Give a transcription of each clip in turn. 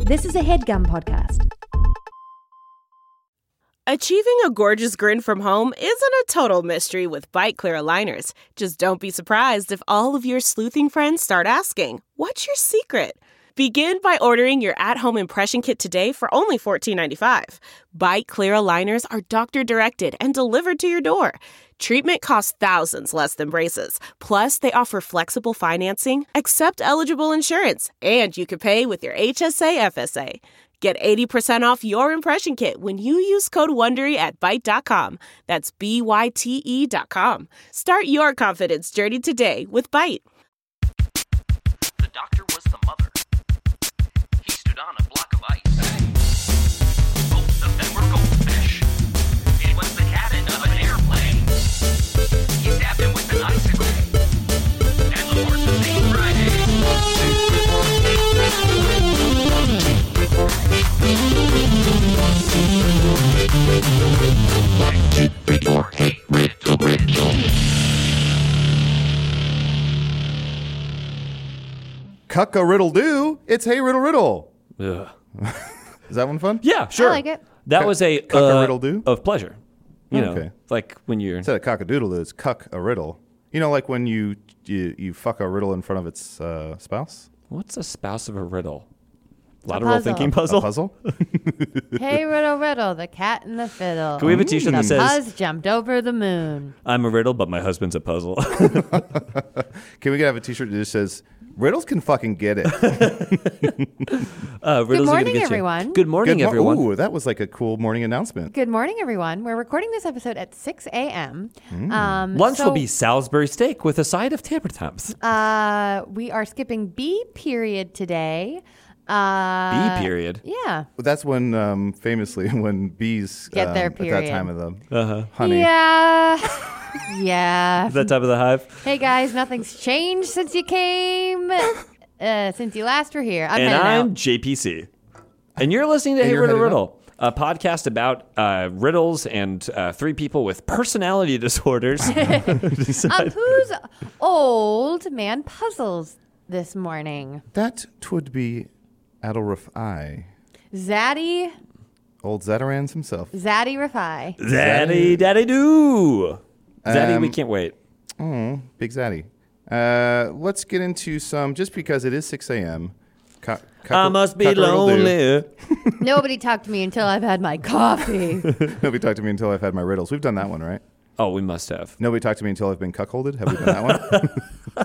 This is a HeadGum podcast. Achieving a gorgeous grin from home isn't a total mystery with Byte Clear aligners. Just don't be surprised if all of your sleuthing friends start asking, "What's your secret?" Begin by ordering your at-home impression kit today for only $14.95. Byte Clear aligners are doctor-directed and delivered to your door. Treatment costs thousands less than braces. Plus, they offer flexible financing, accept eligible insurance, and you can pay with your HSA FSA. Get 80% off your impression kit when you use code WONDERY at Byte.com. That's BYTE.com. Start your confidence journey today with Byte. The doctor was the mother. He stood on a block of ice. Both of them were goldfish. It was the cabin of an airplane. He stabbed him with an icicle. And the horse was named Friday. Cuck-a-riddle-doo. It's Hey Riddle Riddle. Ugh. Is that one fun? Yeah, sure. I like it. That was a Cuck-a-riddle-doo? of pleasure. You know, Okay. like when you're Instead of cock-a-doodle-doo, it's cuck-a-riddle. You know, like when you fuck a riddle in front of its spouse? what's a spouse of a riddle? Lateral puzzle. thinking A puzzle. puzzle? Hey, riddle, riddle, the cat and the fiddle. Can we have a T-shirt that The says puzz jumped over the moon. "I'm a riddle, but my husband's a puzzle"? Can we have a T-shirt that just says, riddles can fucking get it? Riddles are gonna morning, get you. everyone. Good morning, everyone. Ooh, that was like a cool morning announcement. Good morning, everyone. We're recording this episode at 6 a.m. Lunch will be Salisbury steak with a side of tater tots. We are skipping B period today. B period. Yeah. That's when, famously, when bees Get their at period. that time of the honey. Yeah. Yeah. Is that type of the hive? Hey, guys, nothing's changed since you came, since you last were here. And heading I'm out. JPC. And you're listening to And Hey you're Riddle headed Riddle, a podcast about riddles and three people with personality disorders. Who's old man puzzles this morning? That would be Adolf I. Zaddy Old Zatarans himself. Rafai. Zaddy Daddy Doo. Zaddy, we can't wait. Big Zaddy. Let's get into some, just because it is 6 a.m. I must be lonely. Nobody talked to me until I've had my coffee. Nobody talked to me until I've had my riddles. We've done that one, right? Oh, we must have. Nobody talked to me until I've been cuckolded. Have we done that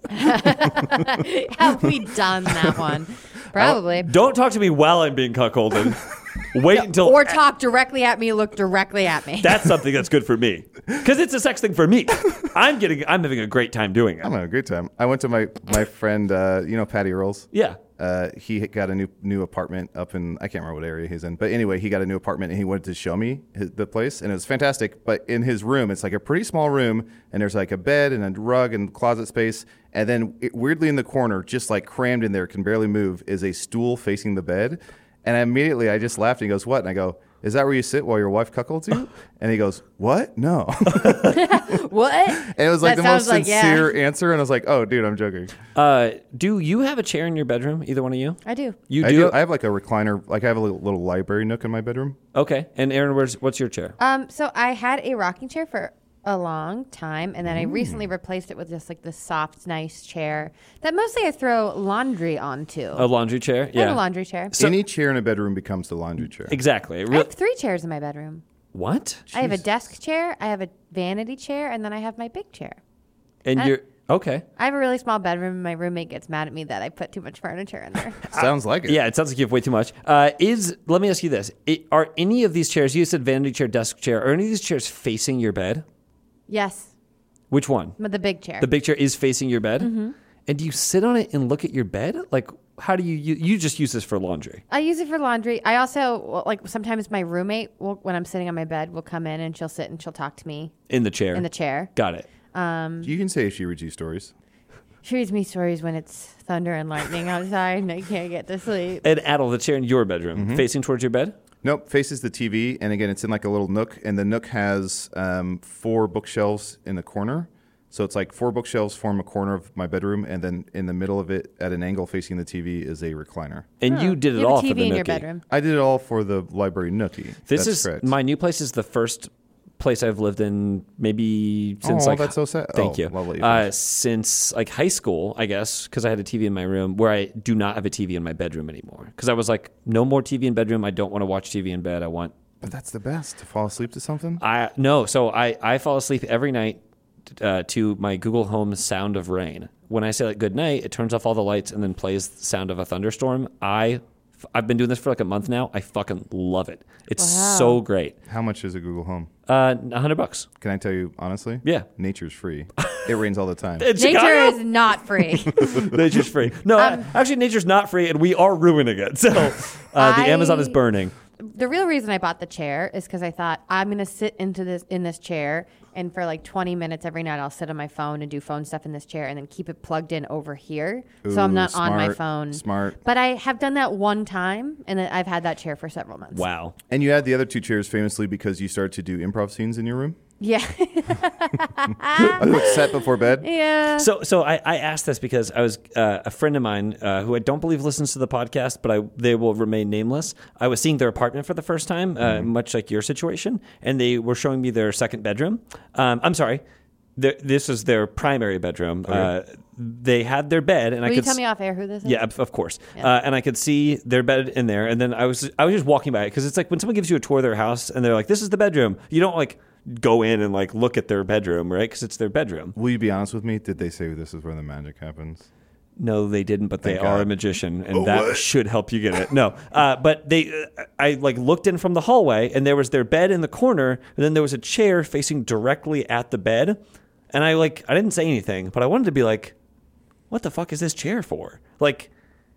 one? Have we done that one? Probably. Don't talk to me while I'm being cuckolded. Wait until... Or talk directly at me, look directly at me. That's something that's good for me. Because it's a sex thing for me. I'm having a great time doing it. I'm having a great time. I went to my friend, Patty Earls. Yeah. He got a new apartment up in, I can't remember what area he's in, but anyway, he got a new apartment and he wanted to show me the place, and it was fantastic. But in his room, it's like a pretty small room, and there's like a bed and a rug and closet space, and then weirdly in the corner, just like crammed in there, can barely move, is a stool facing the bed. And I just laughed, and he goes, "What?" And I go, "Is that where you sit while your wife cuckolds you?" And he goes, "What? No." What? And it was like That the most sounds like, sincere answer, and I was like, "Oh, dude, I'm joking." Do you have a chair in your bedroom, either one of you? I do. You I do? do. I have like a recliner, like I have a little library nook in my bedroom. Okay. And Aaron, what's your chair? So I had a rocking chair for a long time, and then I recently replaced it with just like this soft, nice chair that mostly I throw laundry onto. A laundry chair? I have a laundry chair. Any chair in a bedroom becomes the laundry chair. Exactly. I have 3 chairs in my bedroom. What? I have a desk chair, I have a vanity chair, and then I have my big chair. And you're... Okay. I have a really small bedroom, and my roommate gets mad at me that I put too much furniture in there. Sounds like it. Yeah, it sounds like you have way too much. Let me ask you this. Are any of these chairs, you said vanity chair, desk chair, are any of these chairs facing your bed? Yes, Which one? but the big chair. The big chair is facing your bed? Mm-hmm. And do you sit on it and look at your bed? Like, how do you just use this for laundry? I use it for laundry. I also, sometimes my roommate, when I'm sitting on my bed, will come in and she'll sit and she'll talk to me In the chair? in the chair. Got it. You can say she reads you stories. She reads me stories when it's thunder and lightning outside and I can't get to sleep. And Adel, the chair in your bedroom, facing towards your bed? Nope, faces the TV, and again, it's in like a little nook, and the nook has 4 bookshelves in the corner. So it's like 4 bookshelves form a corner of my bedroom, and then in the middle of it, at an angle facing the TV, is a recliner. And you did it You have all a for TV the in your Nookie. bedroom. I did it all for the library Nookie. This That's is correct. my new place. Is the first place I've lived in maybe since Oh, like that's so sad. Thank Oh, you. well, I'll let you finish. Since like high school, I guess, because I had a TV in my room. Where I do not have a TV in my bedroom anymore. Because I was like, no more TV in bedroom. I don't want to watch TV in bed. I want. But that's the best, to fall asleep to something. No. So I fall asleep every night to my Google Home sound of rain. When I say like good night, it turns off all the lights and then plays the sound of a thunderstorm. I've been doing this for like a month now. I fucking love it. It's so great. How much is a Google Home? $100. Can I tell you honestly? Yeah. Nature's free. It rains all the time. In Nature Chicago? is not free. Nature's free. No, actually, nature's not free, and we are ruining it. So the Amazon is burning. The real reason I bought the chair is because I thought I'm going to sit in this chair, and for like 20 minutes every night I'll sit on my phone and do phone stuff in this chair, and then keep it plugged in over here, so I'm Ooh, not on my smart, phone. smart. But I have done that one time, and I've had that chair for several months. Wow. And you had the other 2 chairs famously because you started to do improv scenes in your room? Yeah. Set before bed? Yeah. So I asked this because I was a friend of mine who I don't believe listens to the podcast, but they will remain nameless. I was seeing their apartment for the first time, much like your situation, and they were showing me their second bedroom. I'm sorry. This was their primary bedroom. Okay. They had their bed, and Will I you could tell me off air who this is? Yeah, of course. Yeah. And I could see their bed in there, and then I was just walking by it because it's like when someone gives you a tour of their house and they're like, "This is the bedroom." You don't like go in and like look at their bedroom, right? Because it's their bedroom. Will you be honest with me? Did they say this is where the magic happens? No, they didn't, but they Thank are God. a magician, and that should help you get it. No, but I like looked in from the hallway, and there was their bed in the corner, and then there was a chair facing directly at the bed, and I didn't say anything, but I wanted to be like, what the fuck is this chair for? Like,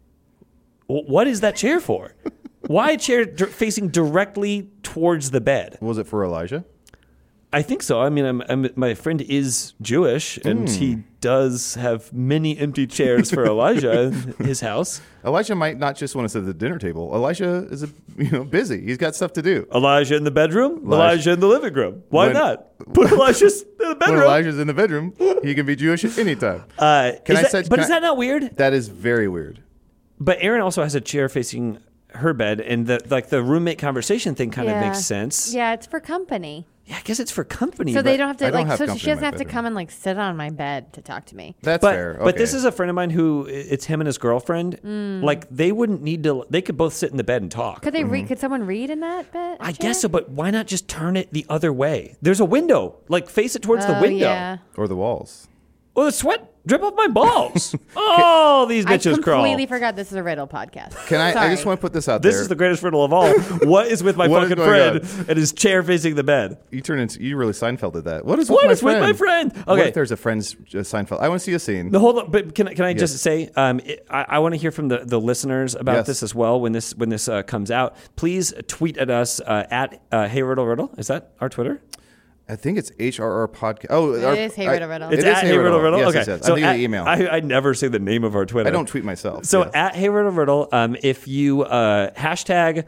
what is that chair for? Why a chair facing directly towards the bed? Was it for Elijah? I think so. I mean, my friend is Jewish, and he does have many empty chairs for Elijah in his house. Elijah might not just want to sit at the dinner table. Elijah is busy. He's got stuff to do. Elijah in the bedroom, Elijah in the living room. Why When- not? Put Elijah in the bedroom. When Elijah's in the bedroom, he can be Jewish at any time. Is that not weird? That is very weird. But Erin also has a chair facing her bed, and the roommate conversation thing kind of makes sense. Yeah, it's for company. Yeah, I guess it's for company. So but- they don't have to I don't have so company she in doesn't my have to bedroom. come and like sit on my bed to talk to me. That's But, fair. but this Okay. is a friend of mine who it's him and his girlfriend. Like they wouldn't need to. They could both sit in the bed and talk. Could they read? Could someone read in that bed? I guess so, but why not just turn it the other way? There's a window. Like face it towards the window. Yeah. Or the walls. Oh, the sweat drip off my balls. Oh, these I bitches crawl. completely forgot this is a riddle podcast. Can I Sorry. just want to put this out This there. is the greatest riddle of all. What is with my What is fucking going friend and his chair facing the bed? You really Seinfelded that. What is What with my is with friend? my friend? What Okay. if there's a friend's Seinfeld? I want to see a scene. No, hold on. But can I Yes. just say, I want to hear from the listeners about Yes. this as well when this comes out. Please tweet at us at Hey Riddle Riddle. Is that our Twitter? I think it's HRR podcast. Oh, It is Hey Riddle Riddle. It It's is at Hey Riddle Riddle. Yes, okay, yes, yes. so I'm thinking at, of email. I never say the name of our Twitter. I don't tweet myself. So Yes. at Hey Riddle Riddle, if you hashtag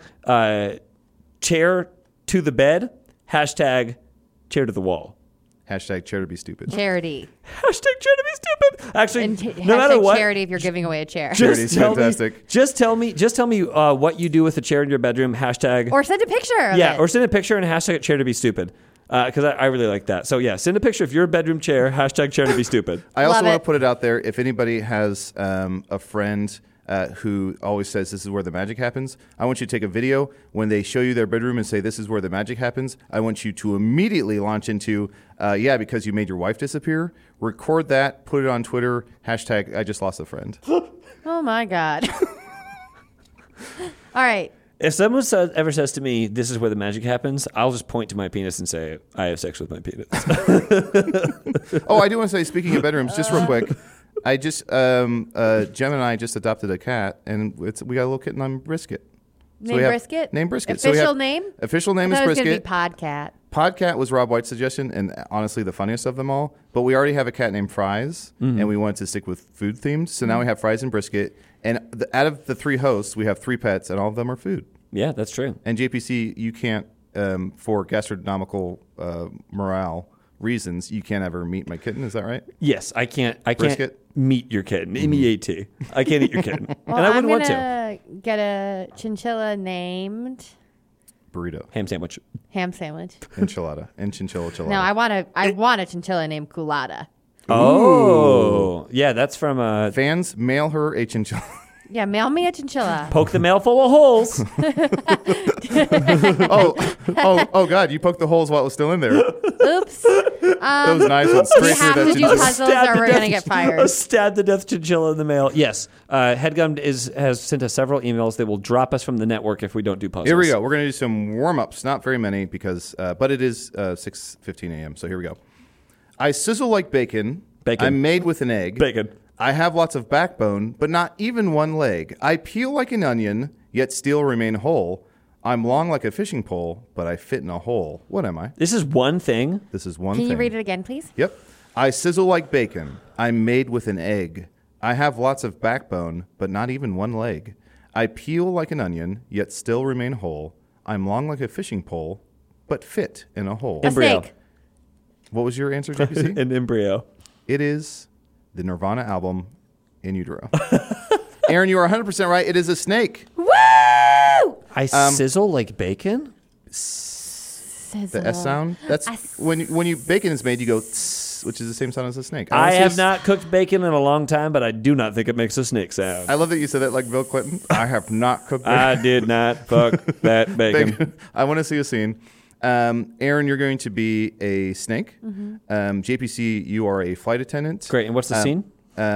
chair to the bed, hashtag chair to the wall. Hashtag chair to be stupid. Charity. Hashtag chair to be stupid. Actually, And no matter hashtag what, charity if you're giving away a chair. Charity's fantastic. Just tell me what you do with a chair in your bedroom. Hashtag Or send a picture of it. or send a picture and hashtag chair to be stupid. Because I really like that. So yeah, send a picture of your bedroom chair. Hashtag chair to be stupid. I also Love want it. to put it out there. If anybody has a friend who always says this is where the magic happens, I want you to take a video when they show you their bedroom and say this is where the magic happens. I want you to immediately launch into because you made your wife disappear. Record that, put it on Twitter. Hashtag I just lost a friend. Oh my God. All right. If someone ever says to me, "This is where the magic happens," I'll just point to my penis and say, "I have sex with my penis." Oh, I do want to say, speaking of bedrooms, just real quick. I just Jem and I just adopted a cat, and we got a little kitten named Brisket. Name we have- Brisket? Name Brisket. So we Official have- name? Official name I is thought it was going Brisket. to be Podcat. Podcat was Rob White's suggestion, and honestly, the funniest of them all. But we already have a cat named Fries, and we wanted to stick with food themes. So now we have Fries and Brisket. And out of the 3 hosts, we have 3 pets, and all of them are food. Yeah, that's true. And JPC, you can't, for gastronomical morale, reasons, you can't ever meet my kitten. Is that right? Yes, I can't Brisket? meet your kitten. M-E-A-T. I can't eat your kitten. Well, and I wouldn't I'm want to. gonna get a chinchilla named Burrito, Ham sandwich. ham sandwich. enchilada, and chinchilla enchilada. No, I want a chinchilla named Culata. Oh. Yeah, that's from Fans, mail her a chinchilla. Yeah, mail me a chinchilla. Poke the Mail Full of Holes. oh, God! You poked the holes while it was still in there. Oops. Those knives went We straight through have that to do chinchilla. puzzles or we're gonna get A fired. stab to death chinchilla in the mail. Yes. Headgum has sent us several emails that will drop us from the network if we don't do puzzles. Here we go. We're gonna do some warm ups. Not very many because, but it is 6:15 a.m. So here we go. I sizzle like bacon. Bacon. I'm made with an egg. Bacon. I have lots of backbone, but not even one leg. I peel like an onion, yet still remain whole. I'm long like a fishing pole, but I fit in a hole. What am I? This is one thing. This is one Can thing. you read it again, please? Yep. I sizzle like bacon. I'm made with an egg. I have lots of backbone, but not even one leg. I peel like an onion, yet still remain whole. I'm long like a fishing pole, but fit in a hole. A Embryo. snake. What was your answer, JPC? An embryo. It is the Nirvana album, In Utero. Aaron, you are 100% right. It is a snake. Woo! I sizzle like bacon? Sizzle. The S sound. That's when you bacon is made, you go tss, which is the same sound as a snake. I wanna see have not cooked bacon in a long time, but I do not think it makes a snake sound. I love that you said that like Bill Clinton. I have not cooked bacon. I did not fuck that bacon. Bacon. I want to see a scene. Aaron, you're going to be a snake. JPC, you are a flight attendant. Great. And what's the scene?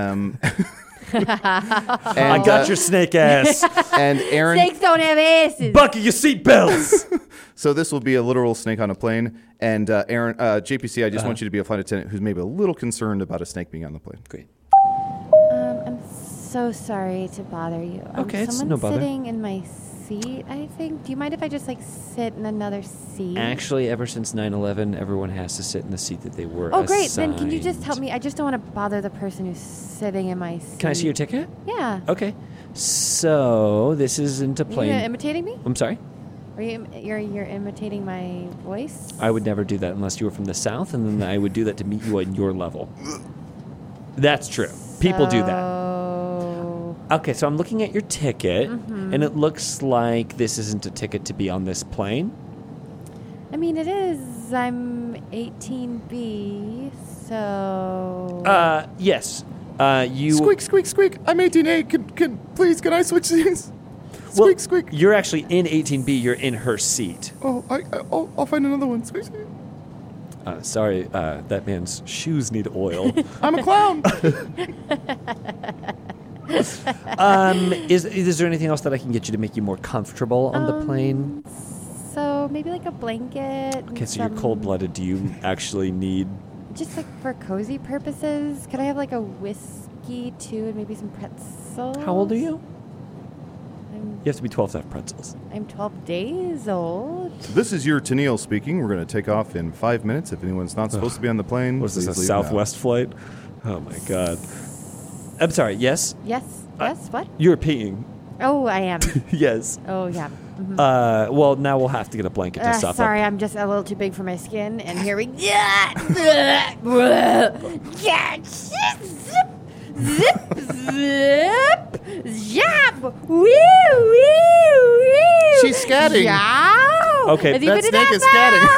I I got your snake ass. And Aaron. Snakes don't have asses. Buckle your seatbelts. So this will be a literal snake on a plane. And Aaron, JPC, I just want you to be a flight attendant who's maybe a little concerned about a snake being on the plane. Great. I'm so sorry to bother you. Okay, it's someone's no bother. sitting in my seat, I think. Do you mind if I just like sit in another seat? Actually, ever since 9/11, everyone has to sit in the seat that they were Oh, great. Then can you just assigned. help me? I just don't want to bother the person who's sitting in my seat. Can I see your ticket? Yeah. Okay. So this isn't a Are you plane. imitating me? I'm sorry? Are you're imitating my voice? I would never do that unless you were from the South, and then I would do that to meet you on your level. That's true. People do that. Oh. Okay, so I'm looking at your ticket, and it looks like this isn't a ticket to be on this plane. I mean, it is. I'm 18B, so. Yes. You. Squeak, squeak, squeak. I'm 18A. Please, can I switch seats? Well, Squeak, squeak. You're actually in 18B. You're in her seat. Oh, I'll find another one. Squeak, squeak. Sorry, that man's shoes need oil. I'm a clown. Is there anything else that I can get you to make you more comfortable on the plane? So maybe like a blanket. Okay, so you're cold-blooded. Do you actually need... Just like for cozy purposes. Could I have like a whiskey too and maybe some pretzels? How old are you? I'm, You have to be 12 to have pretzels. I'm 12 days old. This is your Tennille speaking. We're going to take off in 5 minutes. If anyone's not supposed to be on the plane, Was this a please leave now. Southwest flight? Oh, my God. I'm sorry, yes? Yes. Yes. What? You're peeing. Oh, I am. Yes. Oh, yeah. Well, now we'll have to get a blanket to soften Sorry, up. I'm just a little too big for my skin. And here we go. Zip, zip, zap. Woo, woo, woo. She's scatting. Yow. Okay, that snake is scatting.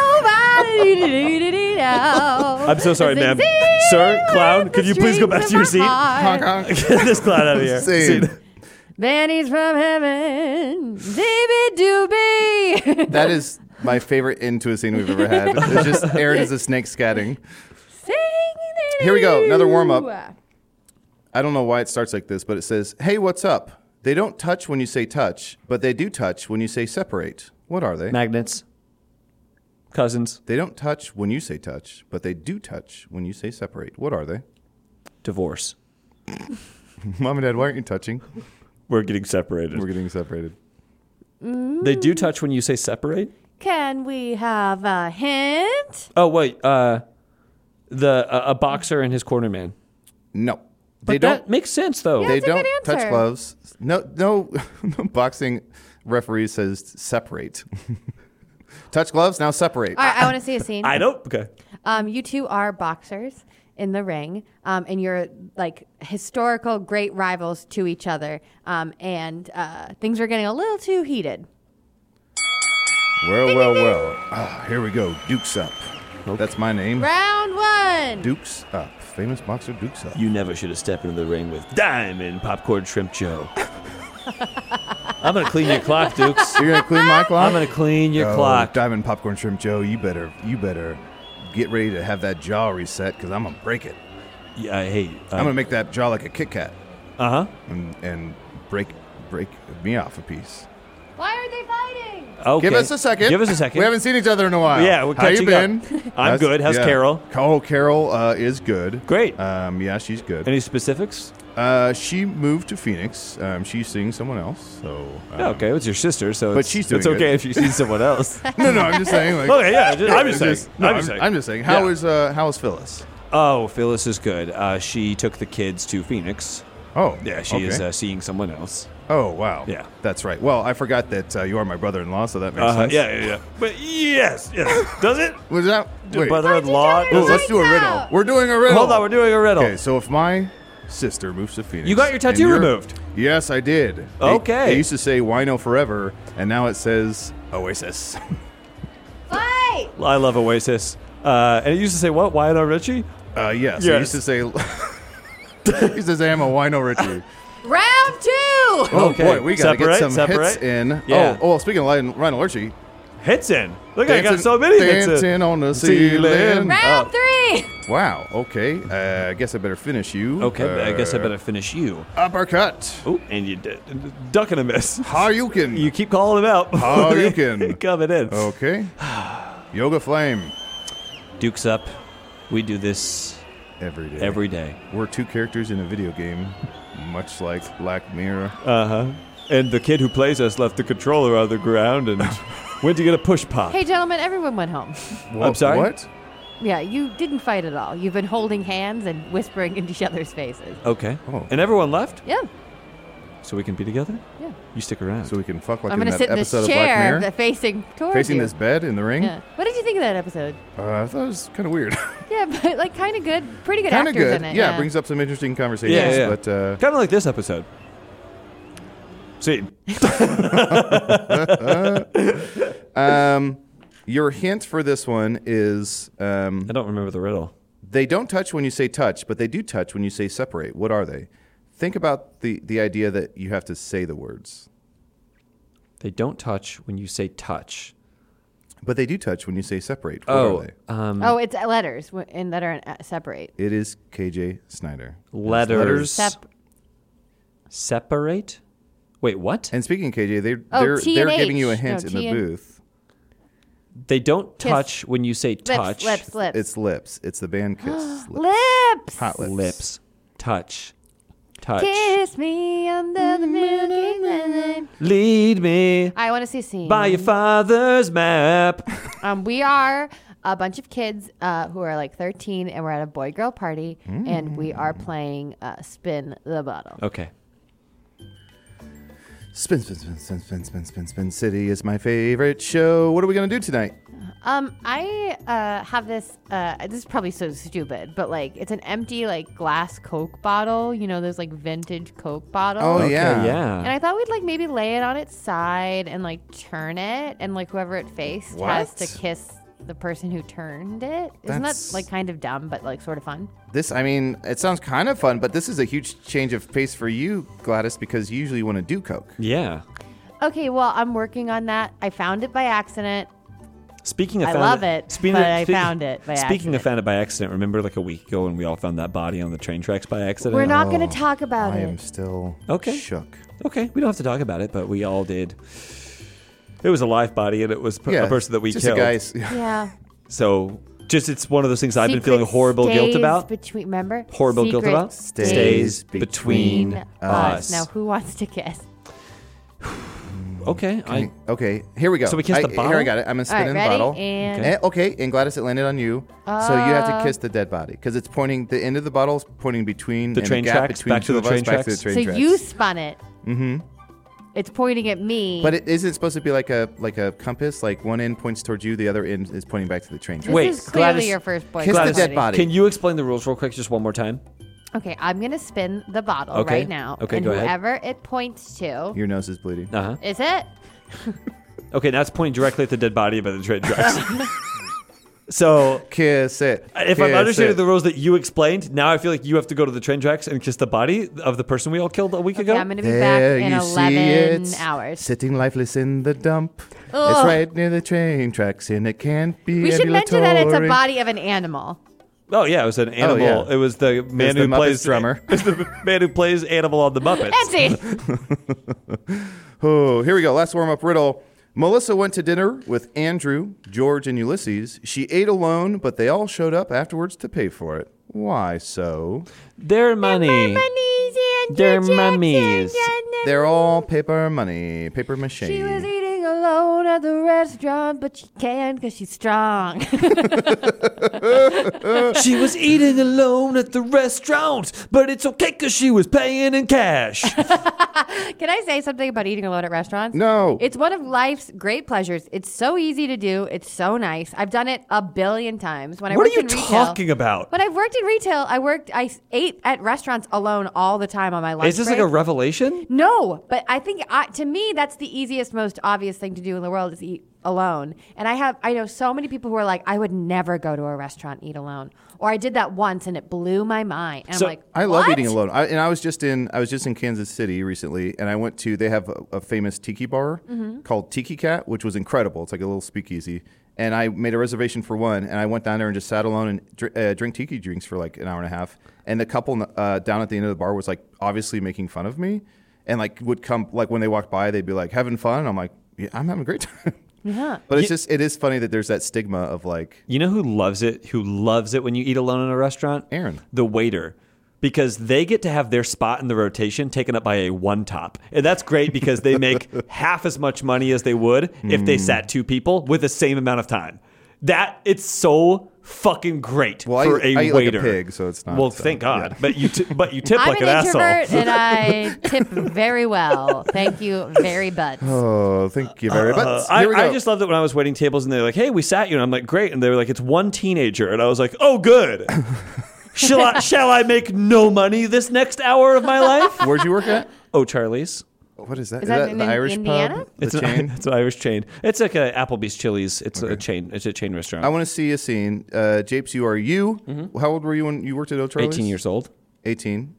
I'm I'm so sorry, ma'am. Sir, clown, could you please go back to your seat? Honk, honk. Get this clown out of here. Scene. Scene. Benny's from heaven, David Doobie. That is my favorite into a scene we've ever had. It's just Aaron as a snake scatting. Here we go, another warm-up. I don't know why it starts like this, but it says, "Hey, what's up? They don't touch when you say touch, but they do touch when you say separate. What are they? Magnets. Cousins. They don't touch when you say touch, but they do touch when you say separate. What are they?" Divorce. Mom and Dad, why aren't you touching? We're getting separated. We're getting separated. They do touch when you say separate? Can we have a hint? Oh, wait. A boxer and his corner man. No. But They that don't. makes sense, though. They That's a don't good touch answer. gloves. No boxing referee says separate. Touch gloves, now separate. All right, I want to see a scene. I don't. Okay. You two are boxers in the ring, and you're like historical great rivals to each other, and things are getting a little too heated. Well. Here we go. Dukes up. That's my name. Round one. Dukes up. Famous boxer Dukes up. You never should have stepped into the ring with Diamond Popcorn Shrimp Joe. I'm gonna clean your clock, Dukes. You're gonna clean my clock? I'm gonna clean your clock. Diamond Popcorn Shrimp Joe, you better get ready to have that jaw reset because I'm gonna break it. Yeah, hey. I'm gonna make that jaw like a Kit Kat Uh huh. and break me off a piece. Why are they fighting? Okay. Give us a second. We haven't seen each other in a while. Yeah, we're How you catching been? up. I'm good. How's Carol? Oh, Carol is good. Great. Yeah, she's good. Any specifics? She moved to Phoenix. She's seeing someone else. So. Yeah, okay, it's your sister, so But it's, she's doing it's okay good. if you see someone else. No, I'm just saying. Like, Okay, yeah, I'm just saying. I'm just saying. Yeah. How is Phyllis? Oh, Phyllis is good. She took the kids to Phoenix. Oh, Yeah, she okay. is seeing someone else. Oh, wow. Yeah. That's right. Well, I forgot that you are my brother-in-law, so that makes sense. Yeah. But yes. Does it? Was that? Wait. Brother-in-law. Oh, let's do a riddle. We're doing a riddle. Hold on, we're doing a riddle. Okay, so if my sister moves to Phoenix. You got your and tattoo you're- removed. Yes, I did. Okay. It used to say Wino Forever, and now it says Oasis. Fight! I love Oasis. And it used to say what? Wyatt Richie? Yes. It Yes. used to say. It used to say I'm a Wino Richie. Round two. Oh Okay. boy, we gotta get some Separate. hits in. Yeah. Oh, speaking of Lionel Richie, Hits in. Look, I got so many hits in. dancing on the ceiling. Round three. Wow. Okay. I guess I better finish you. Okay, I guess I better finish you. Uppercut. Oh, and you did. Duck and a miss. Hadouken. You keep calling him out. Hadouken. Coming in. Okay. Yoga Flame. Dukes up. We do this Every day. every day. We're two characters in a video game, much like Black Mirror. And the kid who plays us left the controller on the ground and went to get a push pop. Hey, gentlemen, everyone went home. I'm sorry? What? Yeah, you didn't fight at all. You've been holding hands and whispering into each other's faces. Okay. Oh. And everyone left? Yeah, So we can be together? yeah. You stick around. So we can fuck like I'm in gonna that sit in this episode of Black chair Mirror? facing towards Facing you. this bed in the ring? Yeah. What did you think of that episode? I thought it was kind of weird. Yeah, but like kind of good, pretty good Kind of actors good. in it. Yeah, it brings up some interesting conversations. Yeah. But Kind of like this episode. See, your hint for this one is I don't remember the riddle. they don't touch when you say touch, but they do touch when you say separate. What are they? Think about the idea that you have to say the words. They don't touch when you say touch. But they do touch when you say separate. What are they? Oh, it's letters that are separate. It is KJ Snyder. Letters. Sep- Separate? Wait, what? And speaking of KJ, Oh, they're T and giving you a H. hint No, in the T and- booth. They don't Kiss. touch when you say touch. Lips. It's lips. It's the band Kiss. Lips. Hot lips. Lips. Touch. Touch. Kiss me under the moon. Lead me I want to see a scene. by your father's map. We are a bunch of kids who are like 13, and we're at a boy-girl party, and we are playing Spin the Bottle. Okay. Spin, spin, spin, spin, spin, spin, spin, spin City is my favorite show. What are we going to do tonight? I have this. This is probably so stupid, but like it's an empty like glass Coke bottle. You know, those like vintage Coke bottles. Oh, Okay, yeah. And yeah. I thought we'd like maybe lay it on its side and like turn it, and like whoever it faced has What? to kiss the person who turned it. Isn't That's- that like kind of dumb, but like sort of fun? It sounds kind of fun, but this is a huge change of pace for you, Gladys, because you usually want to do Coke. Yeah. Okay, well I'm working on that. I found it by accident. Speaking of I found love it, but I found it by Speaking of accident. found it by accident, remember like a week ago when we all found that body on the train tracks by accident? We're not going to talk about I it. am still Okay. shook. Okay, we don't have to talk about it, but we all did. It was a live body, and it was a person that we just killed. a guy's. Yeah. So just it's one of those things I've been Secret feeling horrible guilt stays about. Between, remember? Horrible guilt Secret about? Stays between us. Now, who wants to kiss? Okay, Okay, here we go. So we kiss the Here, bottle? I got it. I'm going to spin All right, in the ready? bottle. And- Okay, and Gladys, it landed on you. So you have to kiss the dead body because it's pointing, the end of the bottle is pointing between The and train gap tracks, between back to two the of us, train back to tracks. the train So tracks. you spun it. it's pointing at me. But is it supposed to be like a compass? Like one end points towards you, the other end is pointing back to the train track. this Wait, is clearly Gladys, your first boy. kiss the dead body. Can you explain the rules real quick, just one more time? Okay, I'm going to spin the bottle Okay. right now. Okay, and go ahead. whoever it points to. Your nose is bleeding. Uh-huh. Is it? Okay, now it's pointing directly at the dead body by the train tracks. So Kiss it. if I'm Kiss understanding it. the rules that you explained, now I feel like you have to go to the train tracks and kiss the body of the person we all killed a week ago. Okay, I'm going to be There back in you see 11 it, hours. sitting lifeless in the dump. Ugh. It's right near the train tracks, and it can't be. We should mention that it's a ambulatory. body of an animal. Oh yeah, it was an animal. yeah. It was the man the who Muppets plays drummer. It's the man who plays animal on the Muppets. That's it. Oh, here we go. Last warm-up riddle. Melissa went to dinner with Andrew, George, and Ulysses. She ate alone, but they all showed up afterwards to pay for it. Why so? Their money. Their mummies. They're all paper money, paper mache. She was eating alone at the restaurant, but she can because she's strong. She was eating alone at the restaurant, but it's okay because she was paying in cash. Can I say something about eating alone at restaurants? No. It's one of life's great pleasures. It's so easy to do. It's so nice. I've done it a billion times. When I What are worked you in retail, talking about? When I've worked in retail, I ate at restaurants alone all the time on my lunch Is this break. like a revelation? No, but I think to me that's the easiest, most obvious thing to do in the world is eat alone. And I know so many people who are like, I would never go to a restaurant and eat alone, or I did that once and it blew my mind. And So, I'm like, I love what? eating alone. I was just in Kansas City recently, and I went to. They have a famous tiki bar called Tiki Cat, which was incredible. It's like a little speakeasy, and I made a reservation for one, and I went down there and just sat alone and drink tiki drinks for like an hour and a half. And the couple down at the end of the bar was like obviously making fun of me, and like would come like when they walked by, they'd be like having fun, and I'm like, yeah, I'm having a great time. Yeah. But it is funny that there's that stigma of like You know who loves it? Who loves it when you eat alone in a restaurant? Aaron. The waiter. Because they get to have their spot in the rotation taken up by a one top. And that's great because they make half as much money as they would if they sat two people with the same amount of time. It's so fucking great Well, for I eat like a waiter. pig, so it's not. Well, thank God. yeah. But you tip I'm like an an introvert asshole. and I tip very well. Thank you very much. Oh, thank you very much. I Here we go. just loved it when I was waiting tables and they're like, "Hey, we sat you," and I'm like, "Great," and they were like, "It's one teenager," and I was like, "Oh, good." Shall I make no money this next hour of my life? Where'd you work at? Oh, Charlie's. What is that? Is that in the Irish Indiana? pub? It's The an, chain? it's an Irish chain. It's like a Applebee's Chili's. It's a chain. It's a chain restaurant. I want to see a scene. Japes, you are you. How old were you when you worked at O'Charlie's? 18 years old. 18.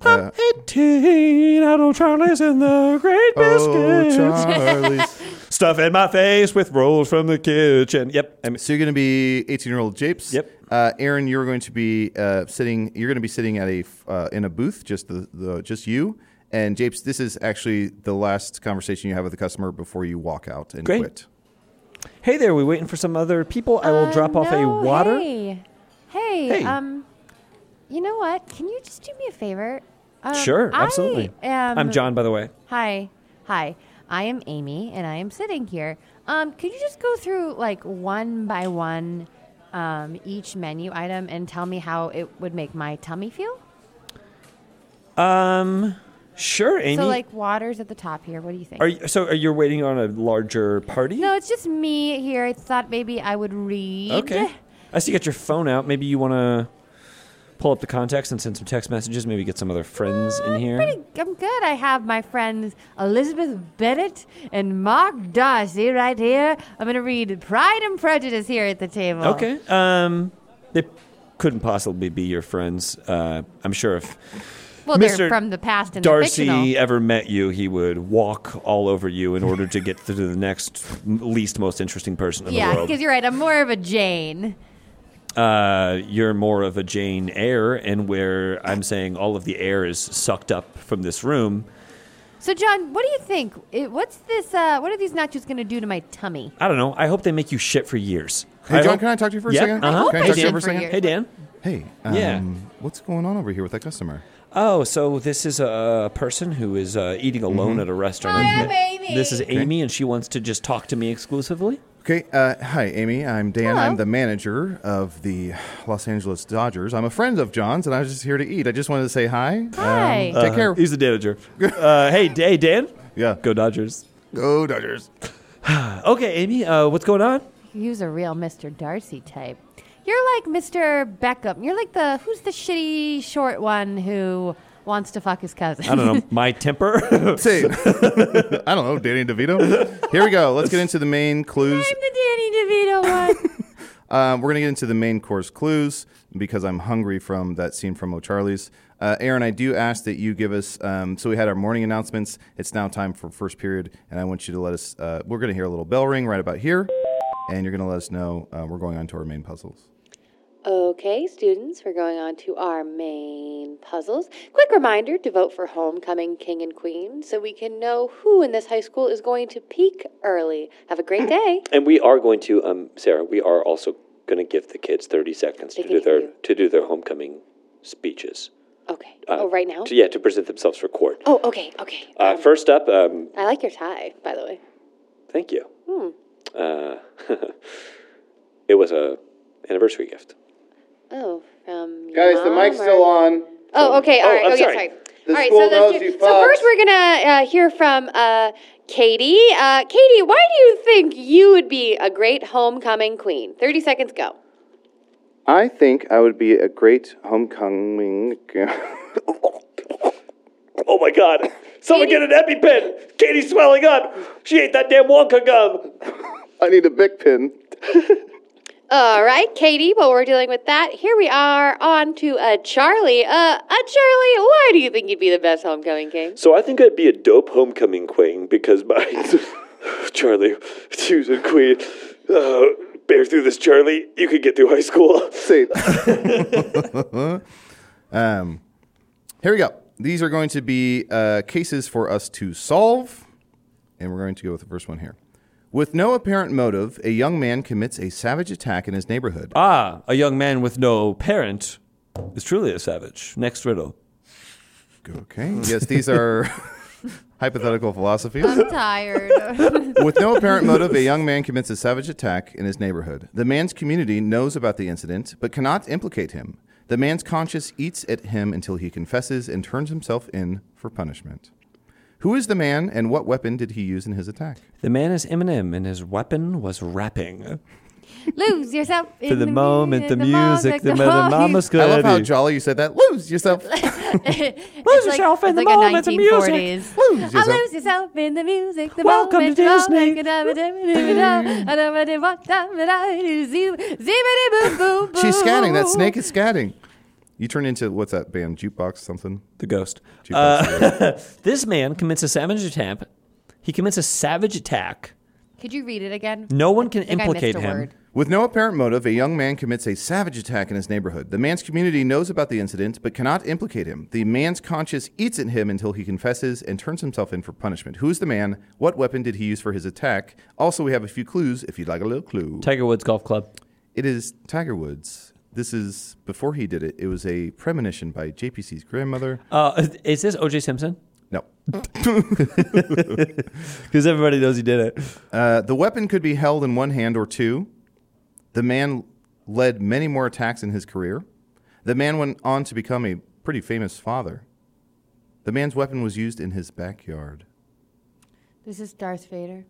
18 at O'Charlie's in the Great Biscuits. Charlie's. Stuff in my face with rolls from the kitchen. Yep. So you're going to be 18-year-old Japes. Yep. Aaron, you're going to be sitting. You're going to be sitting at in a booth, just just you. And Japes, this is actually the last conversation you have with the customer before you walk out and Great. quit. Hey there, we waiting for some other people. I will drop off a No, water. Hey, Hey. you know what? Can you just do me a favor? Sure, absolutely. I'm John, by the way. Hi. I am Amy, and I am sitting here. Could you just go through like one by one each menu item and tell me how it would make my tummy feel? Sure, Amy. So like water's at the top here. What do you think? Are you waiting on a larger party? No, it's just me here. I thought maybe I would read. Okay. I see you got your phone out. Maybe you want to pull up the contacts and send some text messages. Maybe get some other friends in here. I'm good. I have my friends Elizabeth Bennett and Mark Darcy right here. I'm going to read Pride and Prejudice here at the table. Okay. They couldn't possibly be your friends. I'm sure if Well, Mr. they're from the past and they're Darcy fictional. ever met you, he would walk all over you in order to get to the next least most interesting person in the Yeah, world. because you're right. I'm more of a Jane. You're more of a Jane Eyre, and where I'm saying all of the air is sucked up from this room. So, John, what do you think? What's this? What are these nachos going to do to my tummy? I don't know. I hope they make you shit for years. Hey, I John, hope- can I talk to you for a Yeah, second? uh-huh. Can I I talk to you should for a for second? you. Hey, Dan. Hey, Yeah. what's going on over here with that customer? Oh, so this is a person who is eating alone at a restaurant. Hi, I'm Amy. This is Amy, and she wants to just talk to me exclusively. Okay, hi, Amy. I'm Dan. Hello. I'm the manager of the Los Angeles Dodgers. I'm a friend of John's, and I was just here to eat. I just wanted to say hi. Hi. Take care. He's the manager. Hey, Dan. Yeah. Go Dodgers. Go Dodgers. Okay, Amy, what's going on? You's a real Mr. Darcy type. You're like Mr. Beckham. You're like who's the shitty short one who wants to fuck his cousin? I don't know. My temper? Say, I don't know, Danny DeVito. Here we go. Let's get into the main clues. I'm the Danny DeVito one. We're going to get into the main course clues because I'm hungry from that scene from O'Charlie's. Aaron, I do ask that you give us, so we had our morning announcements. It's now time for first period, and I want you to let us, we're going to hear a little bell ring right about here, and you're going to let us know we're going on to our main puzzles. Okay, students, we're going on to our main puzzles. Quick reminder to vote for Homecoming King and Queen so we can know who in this high school is going to peak early. Have a great day. And we are going to, Sarah, we are also going to give the kids 30 seconds They to can do their hear you. to do their homecoming speeches. Okay. Right now? To present themselves for court. Oh, okay. First up, I like your tie, by the way. thank you. It was a anniversary gift. Oh, from Guys, the Mom mic's or- still on. Oh, okay. All right. I'm Oh, yeah, sorry. sorry. The All right. school So, knows that's you so fucked. first, we're gonna hear from Katie. Katie, why do you think you would be a great homecoming queen? 30 seconds, go. I think I would be a great homecoming. Oh my God! Someone Katie? get an EpiPen! Katie's swelling up! She ate that damn Wonka gum! I need a big pin. All right, Katie, while we're dealing with that, here we are on to Charlie. Charlie, why do you think you'd be the best homecoming king? So I think I'd be a dope homecoming queen because my Charlie, choose a queen. Bear through this, Charlie. You could get through high school. See. Here we go. These are going to be cases for us to solve, and we're going to go with the first one here. With no apparent motive, a young man commits a savage attack in his neighborhood. A young man with no parent is truly a savage. Next riddle. Okay. Yes, these are hypothetical philosophies. I'm tired. With no apparent motive, a young man commits a savage attack in his neighborhood. The man's community knows about the incident, but cannot implicate him. The man's conscience eats at him until he confesses and turns himself in for punishment. Who is the man, and what weapon did he use in his attack? The man is Eminem, and his weapon was rapping. Lose yourself in For the moment, the music, the moment. mama's I love how goody. jolly you said that. Lose yourself. Lose yourself in the like moment, the music. 1940s. Lose I yourself. lose yourself in the music. The Welcome moment, to Disney. She's scatting. That snake is scatting. You turn into, what's that band? Jukebox something? The ghost. Jukebox. This man commits a savage attack. He commits a savage attack. Could you read it again? No one can I think I missed implicate a him. word. With no apparent motive, a young man commits a savage attack in his neighborhood. The man's community knows about the incident, but cannot implicate him. The man's conscience eats at him until he confesses and turns himself in for punishment. Who is the man? What weapon did he use for his attack? Also, we have a few clues, if you'd like a little clue. Tiger Woods Golf Club. It is Tiger Woods. This is, before he did it, it was a premonition by JPC's grandmother. Is this O.J. Simpson? No. Because everybody knows he did it. The weapon could be held in one hand or two. The man led many more attacks in his career. The man went on to become a pretty famous father. The man's weapon was used in his backyard. This is Darth Vader.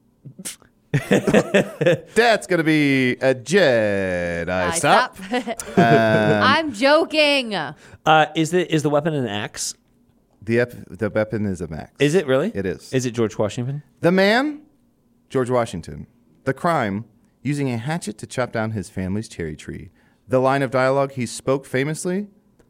That's going to be a Jedi. Stop. I'm joking. Is the weapon an axe? The weapon is a max. Is it really? It is. Is it George Washington? The man, George Washington. The crime, using a hatchet to chop down his family's cherry tree. The line of dialogue he spoke famously.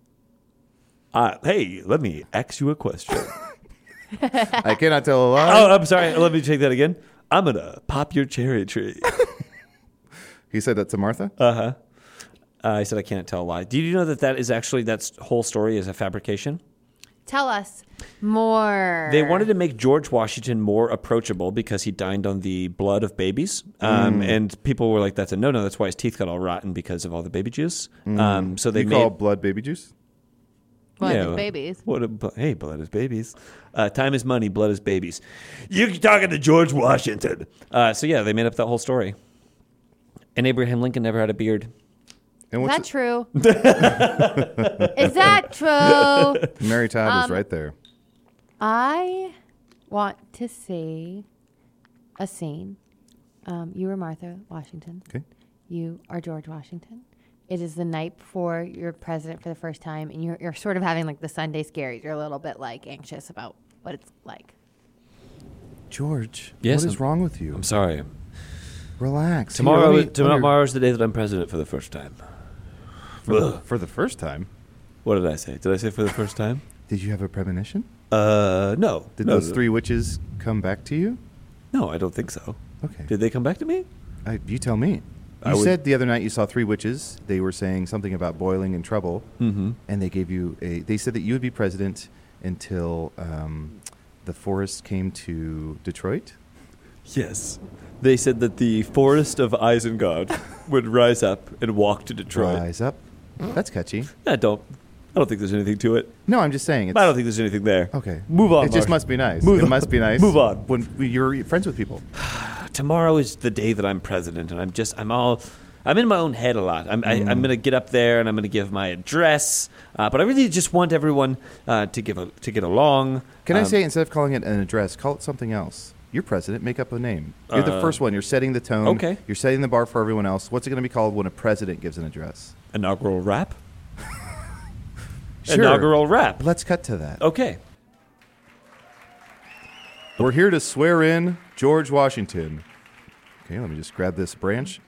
Hey, let me ask you a question. I cannot tell a lie. Oh, I'm sorry. Let me take that again. I'm going to pop your cherry tree. He said that to Martha? I said I can't tell a lie. Did you know that whole story is a fabrication? Tell us more. They wanted to make George Washington more approachable because he dined on the blood of babies. And people were like, that's a no-no. That's why his teeth got all rotten because of all the baby juice. So they You made... call blood baby juice? Blood is babies. Hey, blood is babies. Time is money. Blood is babies. You're talking to George Washington. So yeah, they made up that whole story. And Abraham Lincoln never had a beard. And Is what's that true? Is that true? Mary Todd was right there. I want to see a scene. You are Martha Washington. Okay. You are George Washington. It is the night before you're president for the first time, and you're sort of having like the Sunday scaries. You're a little bit like anxious about what it's like. George, Yes, what is wrong with you? I'm sorry. Relax. Tomorrow's the day that I'm president for the first time. For the first time? What did I say? Did I say for the first time? Did you have a premonition? No. Did those three witches come back to you? No, I don't think so. Okay. Did they come back to me? You tell me. You said the other night you saw three witches. They were saying something about boiling in trouble. Mm-hmm. And they gave you they said that you would be president until the forest came to Detroit. Yes. They said that the forest of Isengard would rise up and walk to Detroit. Rise up. That's catchy. I don't think there's anything to it. No, I'm just saying. I don't think there's anything there. Okay. Move on, It just Mark. must be nice. Move It on. must be nice. Move on. When you're friends with people. Tomorrow is the day that I'm president, and I'm in my own head a lot. I'm going to get up there and I'm going to give my address, but I really just want everyone to get along. Can I say, instead of calling it an address, call it something else? You're president. Make up a name. You're the first one. You're setting the tone. Okay. You're setting the bar for everyone else. What's it going to be called when a president gives an address? Inaugural rap? Sure. Inaugural rap. Let's cut to that. Okay. We're here to swear in George Washington. Okay, let me just grab this branch.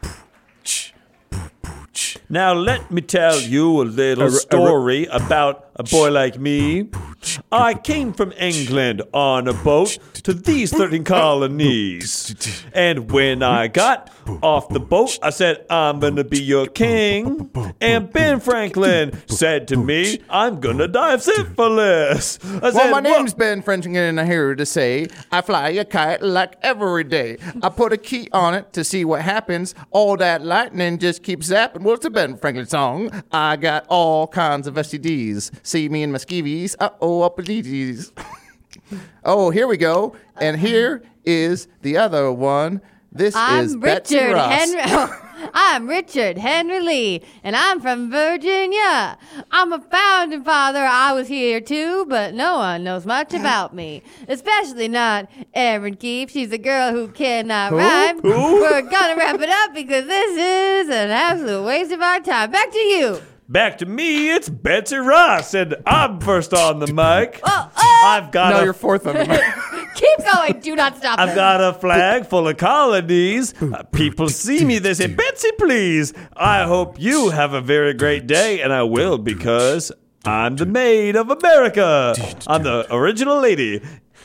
Now let me tell you a little story about a boy like me. I came from England on a boat to these 13 colonies. And when I got off the boat, I said, I'm going to be your king. And Ben Franklin said to me, I'm going to die of syphilis. I said, My name's Ben Franklin, and I'm here to say I fly a kite like every day. I put a key on it to see what happens. All that lightning just keeps zapping. Well, it's a Ben Franklin song. I got all kinds of STDs. See me in my skeevies. Uppity. Oh, here we go. And here is the other one. This is Betsy Ross. I'm Richard Henry Lee, and I'm from Virginia. I'm a founding father. I was here too, but no one knows much about me, especially not Erin Keefe. She's a girl who cannot rhyme. We're gonna wrap it up because this is an absolute waste of our time. Back to you. Back to me, it's Betsy Ross, and I'm first on the mic. You're fourth on the mic. Keep going. Do not stop. I've got a flag full of colonies. People see me, they say, Betsy, please. I hope you have a very great day, and I will because I'm the maid of America. I'm the original lady.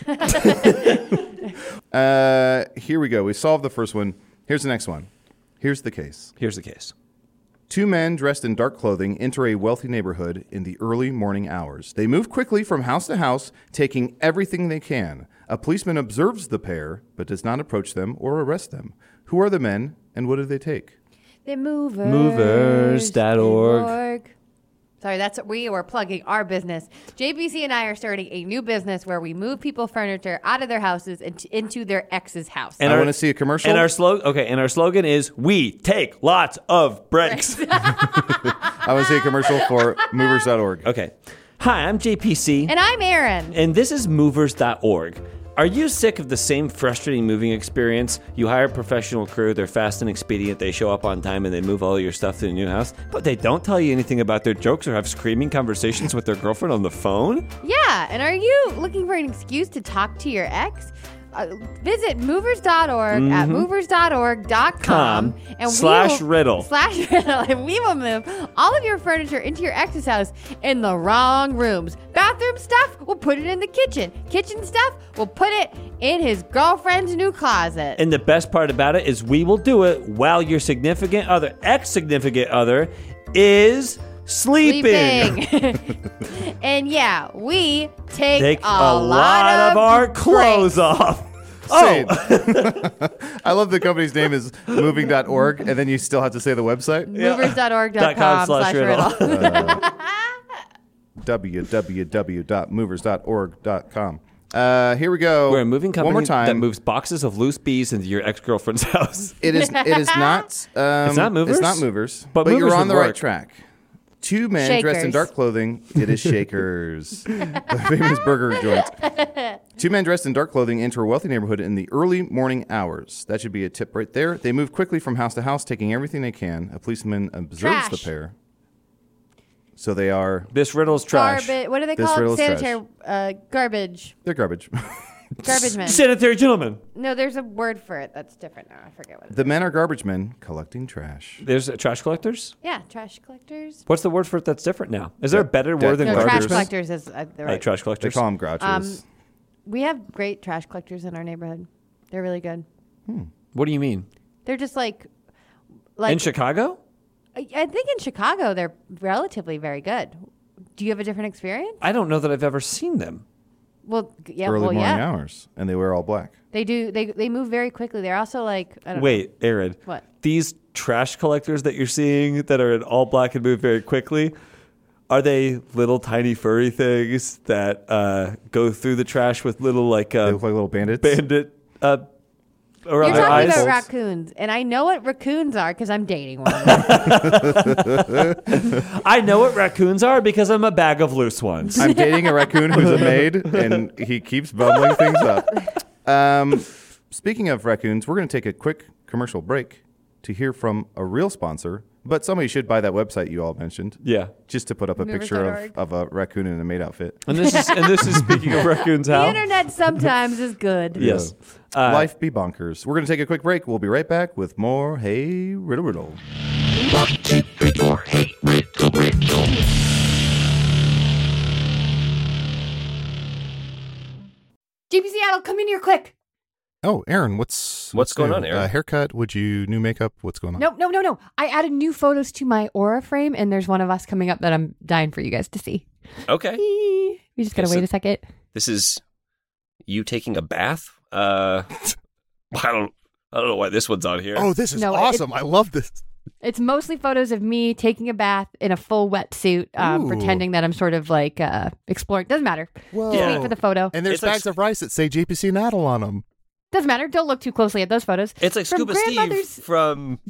Here we go. We solved the first one. Here's the next one. Here's the case. Here's the case. Two men dressed in dark clothing enter a wealthy neighborhood in the early morning hours. They move quickly from house to house, taking everything they can. A policeman observes the pair, but does not approach them or arrest them. Who are the men, and what do they take? The movers. Movers.org. Sorry, we were plugging our business. JBC and I are starting a new business where we move people furniture out of their houses and into their ex's house. And I want to see a commercial. And our slogan is, we take lots of breaks. I want to see a commercial for movers.org. Okay. Hi, I'm JPC. And I'm Aaron. And this is movers.org. Are you sick of the same frustrating moving experience? You hire a professional crew, they're fast and expedient, they show up on time and they move all your stuff to the new house, but they don't tell you anything about their jokes or have screaming conversations with their girlfriend on the phone? Yeah, and are you looking for an excuse to talk to your ex? Visit movers.org at movers.org.com and /riddle. And we will move all of your furniture into your ex's house in the wrong rooms. Bathroom stuff, we'll put it in the kitchen. Kitchen stuff, we'll put it in his girlfriend's new closet. And the best part about it is we will do it while your ex-significant other is sleeping. And yeah, we take a lot of our clothes breaks. off. I love the company's name is moving.org, and then you still have to say the website. Movers.org.com/riddle. www.movers.org.com. Here we go. We're a moving company one more time. that moves boxes of loose bees into your ex-girlfriend's house. It is not. It's not movers? It's not movers. But But movers you're on would the right work. track. Two men dressed in Shakers. dark clothing. It is Shakers, the famous burger joint. Two men dressed in dark clothing enter a wealthy neighborhood in the early morning hours. That should be a tip right there. They move quickly from house to house, taking everything they can. A policeman observes the Trash. pair. So they are. This riddle's trash. What are they This called? riddle's Sanitary garbage. They're garbage. Garbage men. Sanitary gentlemen. No, there's a word for it that's different now. I forget what it is. The men are garbage men collecting trash. There's trash collectors. Yeah, trash collectors. What's the word for it that's different now? Is there a better Yeah, word than No, garbage trash garbage? collectors is the right. Trash They collectors. call them grouches. We have great trash collectors in our neighborhood. They're really good. What do you mean? They're just like In Chicago? I think in Chicago they're relatively very good. Do you have a different experience? I don't know that I've ever seen them. Well, yeah, Early well, morning yeah. hours, and they wear all black. They do. They move very quickly. They're also like I don't Wait, Aaron. What? These trash collectors that you're seeing that are in all black and move very quickly, are they little tiny furry things that go through the trash with little like They look like little bandits. bandit around You're their talking eyes? about raccoons, and I know what raccoons are because I'm dating one. I know what raccoons are because I'm a bag of loose ones. I'm dating a raccoon who's a maid, and he keeps bubbling things up. Speaking of raccoons, we're going to take a quick commercial break to hear from a real sponsor, but somebody should buy that website you all mentioned. Yeah. Just to put up a picture Movers.org. of a raccoon in a maid outfit. And this is speaking of raccoons. The How? internet sometimes is good. Yes. Life be bonkers. We're going to take a quick break. We'll be right back with more Hey Riddle Riddle. JP Seattle, come in here quick. Oh, Aaron, what's going new? on, Aaron? Haircut? Would you new makeup? What's going on? No. I added new photos to my Aura frame, and there's one of us coming up that I'm dying for you guys to see. Okay. We just gotta Okay, wait so- a second. This is you taking a bath? I don't know why this one's on here. Oh, this is No, awesome. I love this. It's mostly photos of me taking a bath in a full wetsuit, Ooh. pretending that I'm sort of like exploring. Doesn't matter. Whoa. Just wait for the photo. And there's It's like- bags of rice that say JPC Naddle on them. Doesn't matter. Don't look too closely at those photos. It's like From Scuba Steve grandmother's- from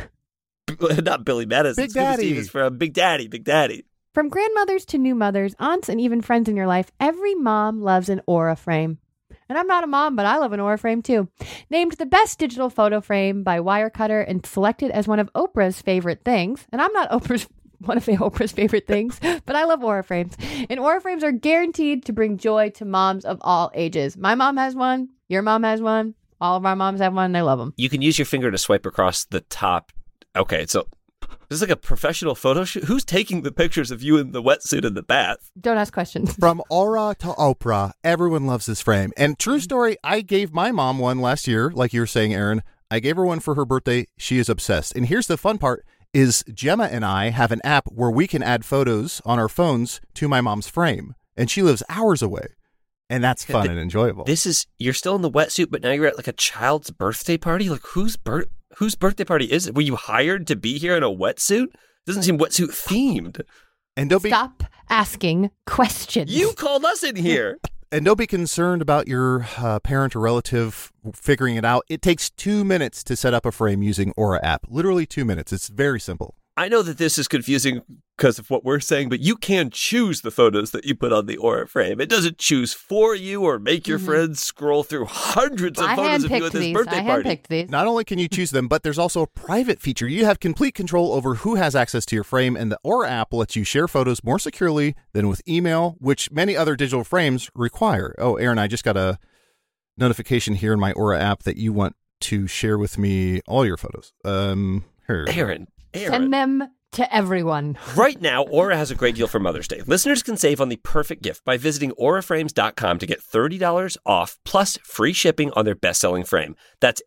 not Billy Madison. Big Scuba Daddy. Steve is from Big Daddy. Big Daddy. From grandmothers to new mothers, aunts, and even friends in your life, every mom loves an Aura frame. And I'm not a mom, but I love an Aura frame too. Named the best digital photo frame by Wirecutter and selected as one of Oprah's favorite things. And I'm not one of Oprah's favorite things, but I love Aura frames. And Aura frames are guaranteed to bring joy to moms of all ages. My mom has one. Your mom has one. All of our moms have one. They love them. You can use your finger to swipe across the top. Okay, so this is like a professional photo shoot. Who's taking the pictures of you in the wetsuit in the bath? Don't ask questions. From Aura to Oprah, everyone loves this frame. And true story, I gave my mom one last year, like you were saying, Aaron. I gave her one for her birthday. She is obsessed. And here's the fun part is Gemma and I have an app where we can add photos on our phones to my mom's frame. And she lives hours away. And that's fun and enjoyable. This is you're still in the wetsuit, but now you're at like a child's birthday party. Like whose birthday party is it? Were you hired to be here in a wetsuit? Doesn't seem wetsuit themed. And don't be Stop asking questions. You called us in here. And don't be concerned about your parent or relative figuring it out. It takes 2 minutes to set up a frame using Aura app. Literally 2 minutes. It's very simple. I know that this is confusing because of what we're saying, but you can choose the photos that you put on the Aura frame. It doesn't choose for you or make your friends scroll through hundreds of I photos of you handpicked at this these. birthday I party. handpicked these. Not only can you choose them, but there's also a private feature. You have complete control over who has access to your frame, and the Aura app lets you share photos more securely than with email, which many other digital frames require. Oh, Aaron, I just got a notification here in my Aura app that you want to share with me all your photos. Here. Aaron. Send them to everyone. Right now, Aura has a great deal for Mother's Day. Listeners can save on the perfect gift by visiting auraframes.com to get $30 off plus free shipping on their best-selling frame. That's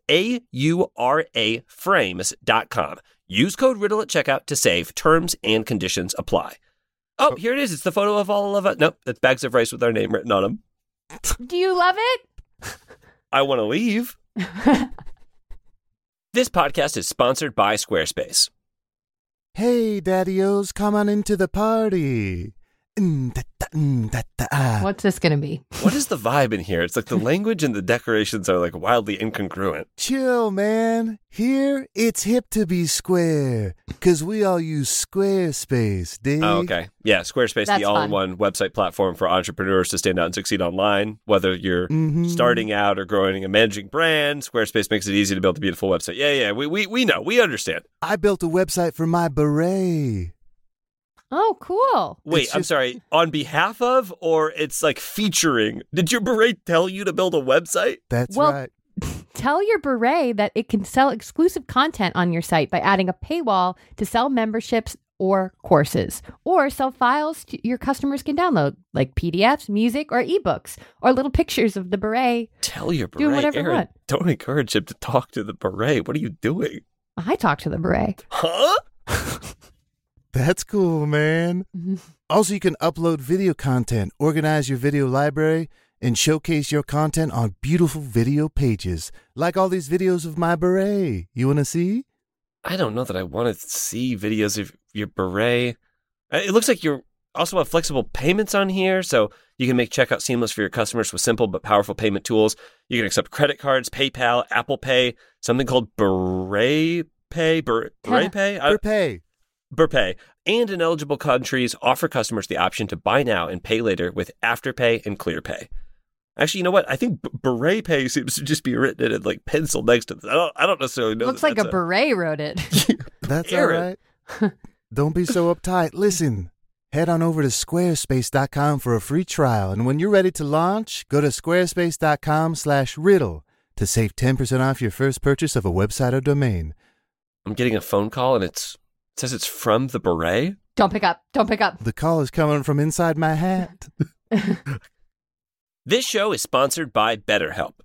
AURA frames.com. Use code RIDDLE at checkout to save. Terms and conditions apply. Oh, here it is. It's the photo of all of us. Nope, that's bags of rice with our name written on them. Do you love it? I want to leave. This podcast is sponsored by Squarespace. Hey, Daddy-O's, come on into the party. What's this going to be? What is the vibe in here? It's like the language and the decorations are like wildly incongruent. Chill, man. Here, it's hip to be square, because we all use Squarespace, dig? Oh, okay. Yeah, Squarespace, That's the all-in-one website platform for entrepreneurs to stand out and succeed online. Whether you're starting out or growing a managing brand, Squarespace makes it easy to build a beautiful website. Yeah, we know. We understand. I built a website for my beret. Oh, cool. Wait, I'm sorry. On behalf of, or it's like featuring? Did your beret tell you to build a website? That's Well, right. Tell your beret that it can sell exclusive content on your site by adding a paywall to sell memberships or courses, or sell files your customers can download, like PDFs, music, or ebooks, or little pictures of the beret. Tell your beret, Do whatever you Aaron, want. don't encourage him to talk to the beret. What are you doing? I talk to the beret. Huh? That's cool, man. Also, you can upload video content, organize your video library, and showcase your content on beautiful video pages, like all these videos of my beret. You want to see? I don't know that I want to see videos of your beret. It looks like you also have flexible payments on here, so you can make checkout seamless for your customers with simple but powerful payment tools. You can accept credit cards, PayPal, Apple Pay, something called Beret Pay, Beret Pay? Pay. Burpay, and in eligible countries offer customers the option to buy now and pay later with Afterpay and ClearPay. Actually, you know what? I think Beret Pay seems to just be written in like pencil next to this. I don't necessarily know. Looks like that's a beret wrote it. That's all Aaron. right. Don't be so uptight. Listen, head on over to squarespace.com for a free trial. And when you're ready to launch, go to squarespace.com/riddle to save 10% off your first purchase of a website or domain. I'm getting a phone call and it says it's from the beret. Don't pick up. Don't pick up. The call is coming from inside my hat. This show is sponsored by BetterHelp.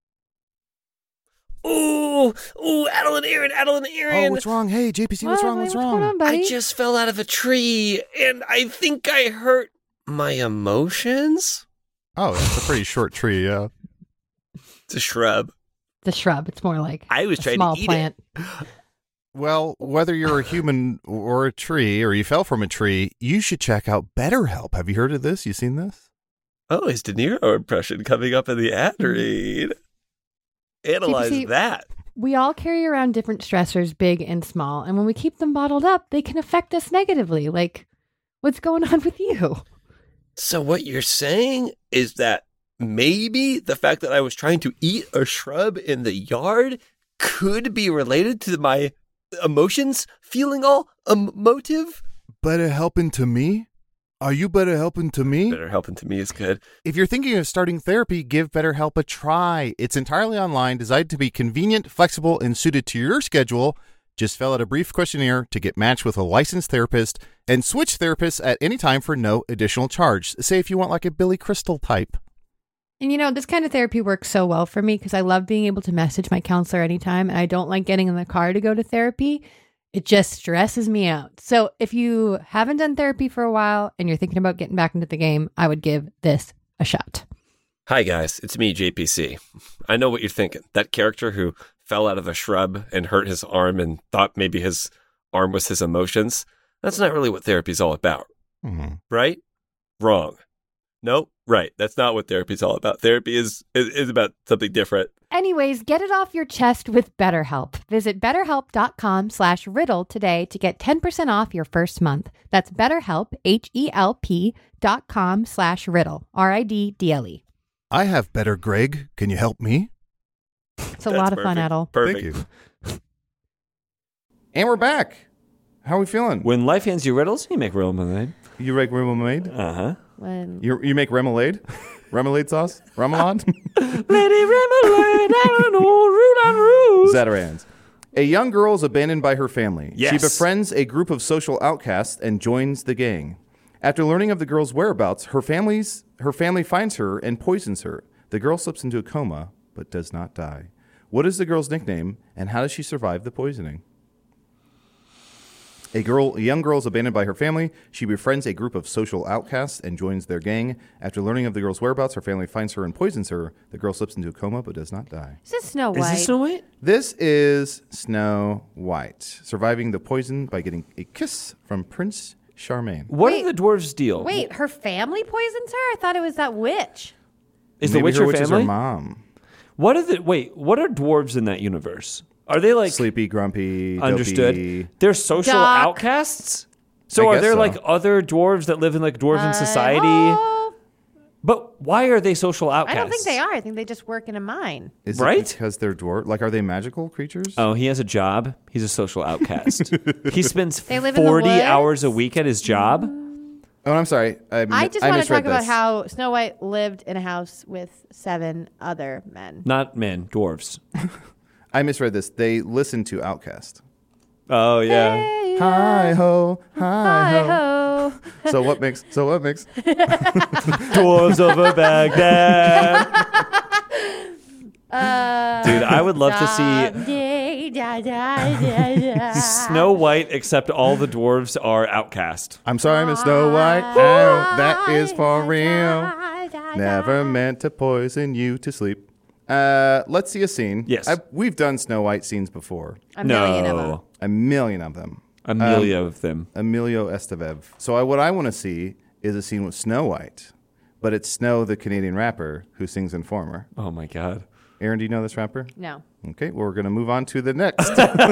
Ooh, Adeline, Aaron. Oh, what's wrong? Hey, JPC, what's wrong? What's going wrong? on, buddy? I just fell out of a tree and I think I hurt my emotions. Oh, that's a pretty short tree, yeah. It's a shrub. The shrub. It's more like I was a trying small to eat plant. it. Well, whether you're a human or a tree, or you fell from a tree, you should check out BetterHelp. Have you heard of this? You seen this? Oh, his De Niro impression coming up in the ad read. Analyze JPC, that. We all carry around different stressors, big and small, and when we keep them bottled up, they can affect us negatively. Like, what's going on with you? So what you're saying is that maybe the fact that I was trying to eat a shrub in the yard could be related to my emotions feeling all emotive? Better helping to me? Are you better helping to me? Better helping to me is good. If you're thinking of starting therapy, give BetterHelp a try. It's entirely online, designed to be convenient, flexible, and suited to your schedule. Just fill out a brief questionnaire to get matched with a licensed therapist and switch therapists at any time for no additional charge. Say if you want like a Billy Crystal type. And you know, this kind of therapy works so well for me because I love being able to message my counselor anytime, and I don't like getting in the car to go to therapy. It just stresses me out. So if you haven't done therapy for a while and you're thinking about getting back into the game, I would give this a shot. Hi, guys. It's me, JPC. I know what you're thinking. That character who fell out of a shrub and hurt his arm and thought maybe his arm was his emotions. That's not really what therapy's all about. Mm-hmm. Right? Wrong. Nope. Right. That's not what therapy's all about. Therapy is about something different. Anyways, get it off your chest with BetterHelp. Visit BetterHelp.com/riddle today to get 10% off your first month. That's BetterHelp, HELP.com/riddle, RIDDLE. I have better, Greg. Can you help me? It's a lot of fun, Adel. Perfect. Thank you. And we're back. How are we feeling? When life hands you riddles, you make remoulade. You make remoulade? Uh-huh. When You make remoulade? Remoulade sauce? Remoulade? Lady remoulade, Eleanor, root and root. Zatarans. A young girl is abandoned by her family. Yes. She befriends a group of social outcasts and joins the gang. After learning of the girl's whereabouts, her family finds her and poisons her. The girl slips into a coma, but does not die. What is the girl's nickname, and how does she survive the poisoning? A young girl is abandoned by her family. She befriends a group of social outcasts and joins their gang. After learning of the girl's whereabouts, her family finds her and poisons her. The girl slips into a coma but does not die. is this Snow Is White? this Snow White? This is Snow White, surviving the poison by getting a kiss from Prince Charmaine. What Wait. are the dwarves' deal? Wait, her family poisons her? I thought it was that witch. Is Maybe the witch her her witch is her family? mom. What are dwarves in that universe? Are they like Sleepy, grumpy, understood? dopey. They're social Doc. outcasts. So I are guess there so. like other dwarves that live in like dwarven society? Oh, But why are they social outcasts? I don't think they are. I think they just work in a mine. Is Right? it because they're dwarf? Like, are they magical creatures? Oh, he has a job. He's a social outcast. He spends They live in the 40 woods? hours a week at his job. Oh, I'm sorry. I just want to misread talk about this. how Snow White lived in a house with 7 other men. Not men, dwarves. I misread this. They listen to Outcast. Oh, yeah. Hey, Hi ho, hi ho. ho. So what makes? Dwarves over Baghdad. Dude, I would love to see Snow White, except all the dwarves are outcast. I'm sorry, Miss Snow White. Oh, that is for real. Never meant to poison you to sleep. Let's see a scene. Yes. We've done Snow White scenes before. A million of them. No. A million of them. Amelia of them. Emilio Estevez. So what I want to see is a scene with Snow White, but it's Snow, the Canadian rapper, who sings Informer. Oh, my God. Aaron, do you know this rapper? No. Okay, well, we're going to move on to the next.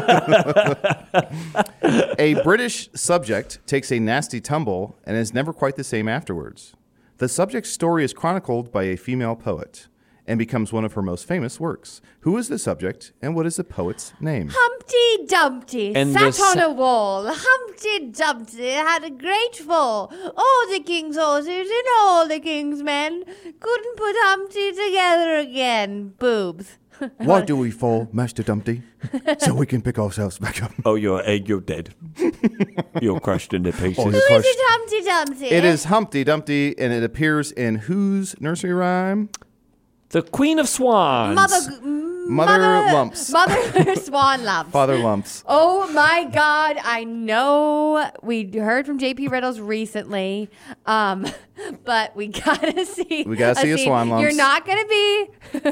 A British subject takes a nasty tumble and is never quite the same afterwards. The subject's story is chronicled by a female poet and becomes one of her most famous works. Who is the subject, and what is the poet's name? Humpty Dumpty And sat the on a wall. Humpty Dumpty had a great fall. All the king's horses and all the king's men couldn't put Humpty together again. Boobs. Why do we fall, Master Dumpty? So we can pick ourselves back up. Oh, you're dead. You're crushed into pieces. Oh, Who you're is it, Humpty Dumpty? It is Humpty Dumpty, and it appears in whose nursery rhyme? The Queen of Swans. Mother Lumps. Mother Swan Lumps. Father Lumps. Oh my God! I know we heard from JP Riddles recently, but we gotta see. We gotta see a scene. Swan Lumps. You're not gonna be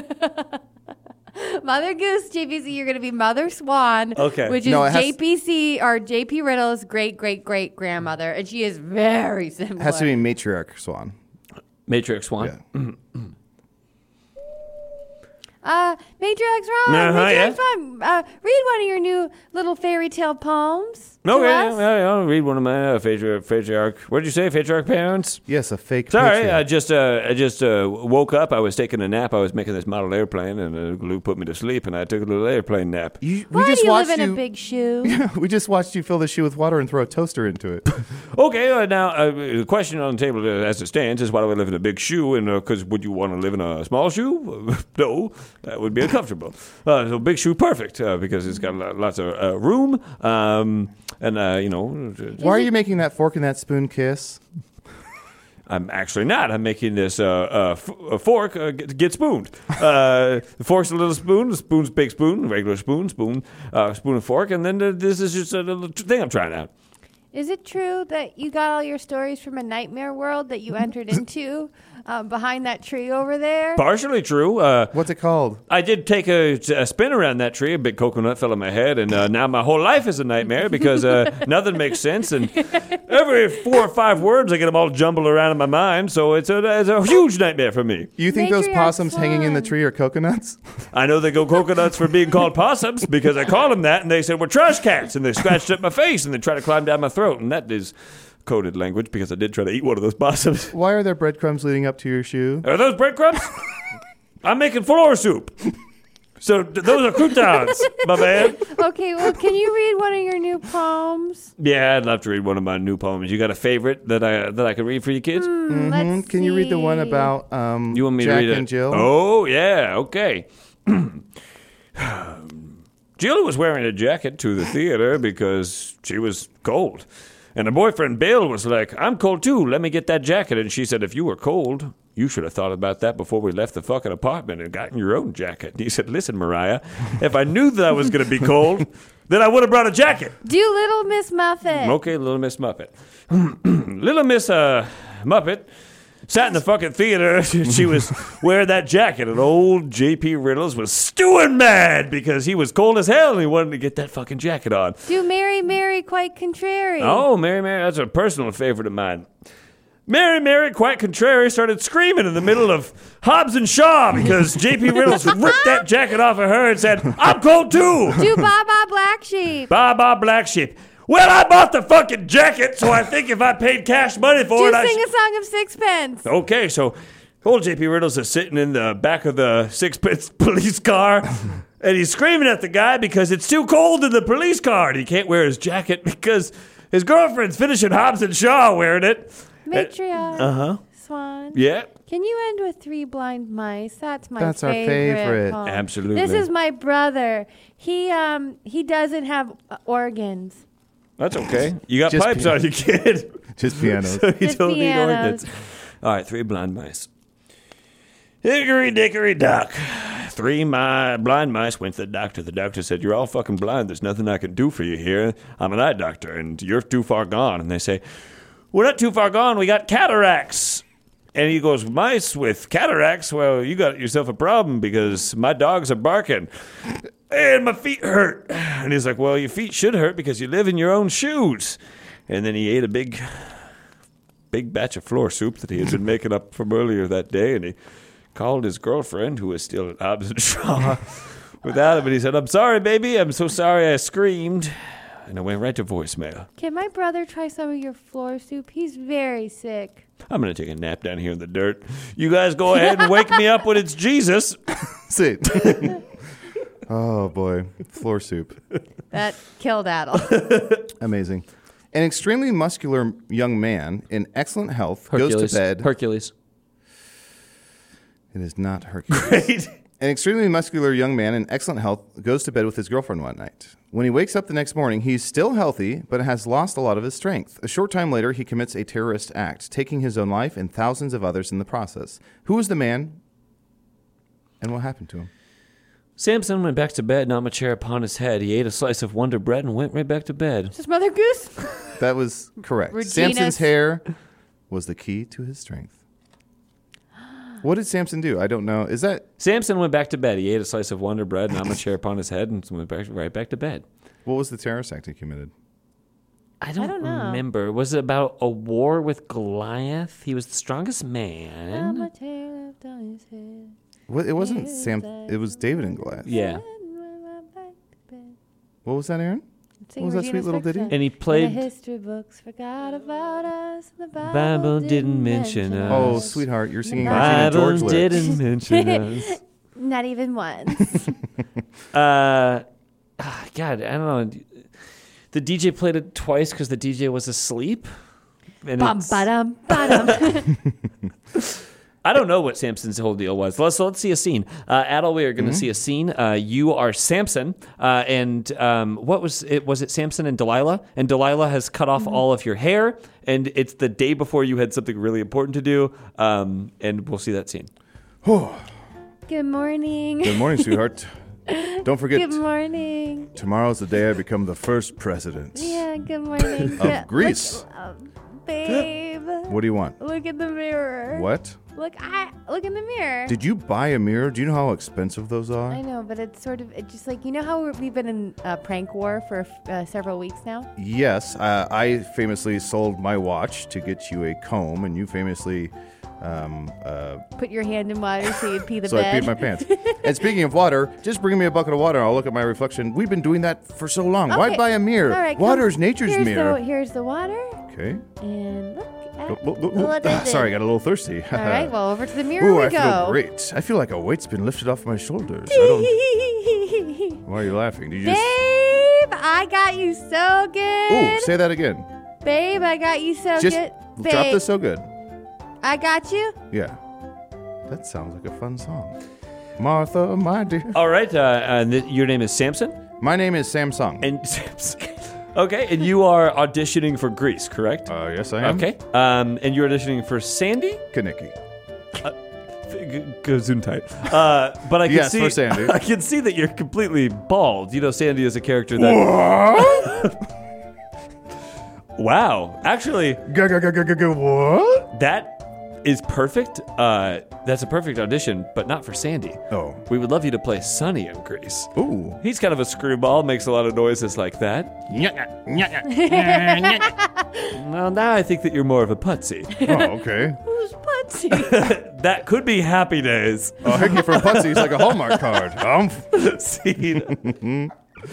Mother Goose, JPC. You're gonna be Mother Swan. Okay. Which is No, it has- JPC or JP Riddles' great grandmother, and she is very similar. It has to be Matriarch Swan. Matrix Swan. Yeah. Matriarch's wrong. Uh-huh, Matriarch's wrong. Read one of your new little fairy tale poems. to Okay, us. I'll read one of my patriarch. What did you say, patriarch parents? Yes, a fake Sorry, patriarch. I just woke up. I was taking a nap. I was making this model airplane, and Lou put me to sleep, and I took a little airplane nap. We Why just do you watched live in you. a big shoe? We just watched you fill the shoe with water and throw a toaster into it. Okay, now the question on the table as it stands is why do I live in a big shoe? And because would you want to live in a small shoe? No, that would be uncomfortable. So big shoe, perfect because it's got lots of room. Why are you making that fork and that spoon kiss? I'm actually not. I'm making this a fork get spooned. The fork's a little spoon, the spoon's big spoon, regular spoon and fork, and then this is just a little thing I'm trying out. Is it true that you got all your stories from a nightmare world that you entered into behind that tree over there? Partially true. What's it called? I did take a spin around that tree. A big coconut fell on my head, and now my whole life is a nightmare because nothing makes sense. And every 4 or 5 words, I get them all jumbled around in my mind. So it's a huge nightmare for me. You think those Matriarch possums hanging in the Swan. tree are coconuts? I know they go coconuts for being called possums because I called them that, and they said we're trash cats, and they scratched at my face, and they tried to climb down my throat, and that is coded language because I did try to eat one of those possums. Why are there breadcrumbs leading up to your shoe? Are those breadcrumbs? I'm making floor soup. So those are croutons, my man. Okay, well, can you read one of your new poems? Yeah, I'd love to read one of my new poems. You got a favorite that I can read for you kids? Let's Can you read the one see. about You want me Jack to read it? and Jill? Oh, yeah, okay. Jill was wearing a jacket to the theater because she was cold. And her boyfriend Bill was like, I'm cold too, let me get that jacket. And she said, if you were cold, you should have thought about that before we left the fucking apartment and gotten your own jacket. And he said, listen, Mariah, if I knew that I was going to be cold, then I would have brought a jacket. Do Little Miss Muffet. Okay, Little Miss Muppet. Little Miss Muppet sat in the fucking theater. She was wearing that jacket, and old J.P. Riddles was stewing mad because he was cold as hell and he wanted to get that fucking jacket on. Do Mary, Mary, quite contrary. Oh, Mary, that's a personal favorite of mine. Mary, quite contrary, started screaming in the middle of Hobbs and Shaw because J.P. Riddles ripped that jacket off of her and said, I'm cold too. Do Baba Black Sheep. Baba Black Sheep. Well, I bought the fucking jacket, so I think if I paid cash money for Do it, sing a song of sixpence. Okay, so old J.P. Riddles is sitting in the back of the sixpence police car, and he's screaming at the guy because it's too cold in the police car, and he can't wear his jacket because his girlfriend's finishing Hobbs and Shaw wearing it. Matriarch. Swan. Yeah. Can you end with 3 blind mice? That's my That's our favorite. favorite. poem. Absolutely. This is my brother. He doesn't have organs. That's okay. You got Just pipes on you, kid. Just pianos. You Just don't need pianos. organs. All right, 3 blind mice. Hickory dickory dock. 3 blind mice went to the doctor. The doctor said, you're all fucking blind. There's nothing I can do for you here. I'm an eye doctor, and you're too far gone. And they say, we're not too far gone. We got cataracts. And he goes, mice with cataracts? Well, you got yourself a problem because my dogs are barking. And my feet hurt. And he's like, well, your feet should hurt because you live in your own shoes. And then he ate a big batch of floor soup that he had been making up from earlier that day. And he called his girlfriend, who was still at Hobbs and Shaw, without him. And he said, I'm sorry, baby. I'm so sorry I screamed. And I went right to voicemail. Can my brother try some of your floor soup? He's very sick. I'm going to take a nap down here in the dirt. You guys go ahead and wake me up when it's Jesus. See. Oh, boy. Floor soup. That killed Adel. Amazing. An extremely muscular young man in excellent health goes to bed. Hercules. It is not Hercules. Great. An extremely muscular young man in excellent health goes to bed with his girlfriend one night. When he wakes up the next morning, he's still healthy, but has lost a lot of his strength. A short time later, he commits a terrorist act, taking his own life and thousands of others in the process. Who was the man, and what happened to him? Samson went back to bed, not much hair upon his head. He ate a slice of Wonder Bread and went right back to bed. Just Mother Goose? That was correct. Regina's- Samson's hair was the key to his strength. What did Samson do? I don't know. Is that... Samson went back to bed. He ate a slice of Wonder Bread, not much hair upon his head, and went right back to bed. What was the terrorist act he committed? I don't know. remember. Was it about a war with Goliath? He was the strongest man. I'm a tail left on his head. What, it wasn't Sam... It was David and Goliath. Yeah. What was that, Aaron? Sing What was that Regina's sweet little ditty? Vixen. And he The played... history books forgot about us. The Bible didn't mention us. Oh, sweetheart, you're singing Bible Regina Bible George lyrics. didn't mention us. Not even once. God, I don't know. The DJ played it twice because the DJ was asleep. And Bum it's- ba-dum ba-dum. I don't know what Samson's whole deal was. Let's see a scene. Adel, we are going to see a scene. You are Samson, and what was it? Was it Samson and Delilah? And Delilah has cut off all of your hair, and it's the day before you had something really important to do. And we'll see that scene. Good morning. Good morning, sweetheart. Don't forget, Good morning. tomorrow's the day I become the first president Yeah, good morning. of Greece. Babe, What do you want? look in the mirror. What? Look in the mirror. Did you buy a mirror? Do you know how expensive those are? I know, but it's sort of it's just like, you know how we've been in a prank war for several weeks now? Yes, I famously sold my watch to get you a comb, and you famously, Put your hand in water so you'd pee the so bed. I peed my pants. And speaking of water, just bring me a bucket of water, and I'll look at my reflection. We've been doing that for so long. Why Okay. buy a mirror? All right, Water come. is nature's here's mirror. Here's the water, Okay. and look at What is it? Sorry, I got a little thirsty. All right, well, over to the mirror Ooh, we I go. feel great. I feel like a weight's been lifted off my shoulders. I don't. Why are you laughing? Did you just? Babe, I got you so good. Ooh, say that again. Babe, I got you so Just good. drop Babe, this so good. I got you. Yeah. That sounds like a fun song. Martha, my dear. All right, your name is Samson? My name is Samsung. And Samson. Okay, and you are auditioning for Greece, correct? Yes, I am. Okay. And you're auditioning for Sandy? Kaneki. Gesundheit. But I can Yes, see for Sandy. I can see that you're completely bald. You know, Sandy is a character that. Wow. Actually, What? that is perfect. That's a perfect audition, but not for Sandy. Oh. We would love you to play Sonny in Grease. Ooh. He's kind of a screwball, makes a lot of noises like that. Well, now I think that you're more of a putsy. Oh, okay. Who's Putsy? That could be Happy Days. Oh, Hickey from Putsy is like a Hallmark card. Scene.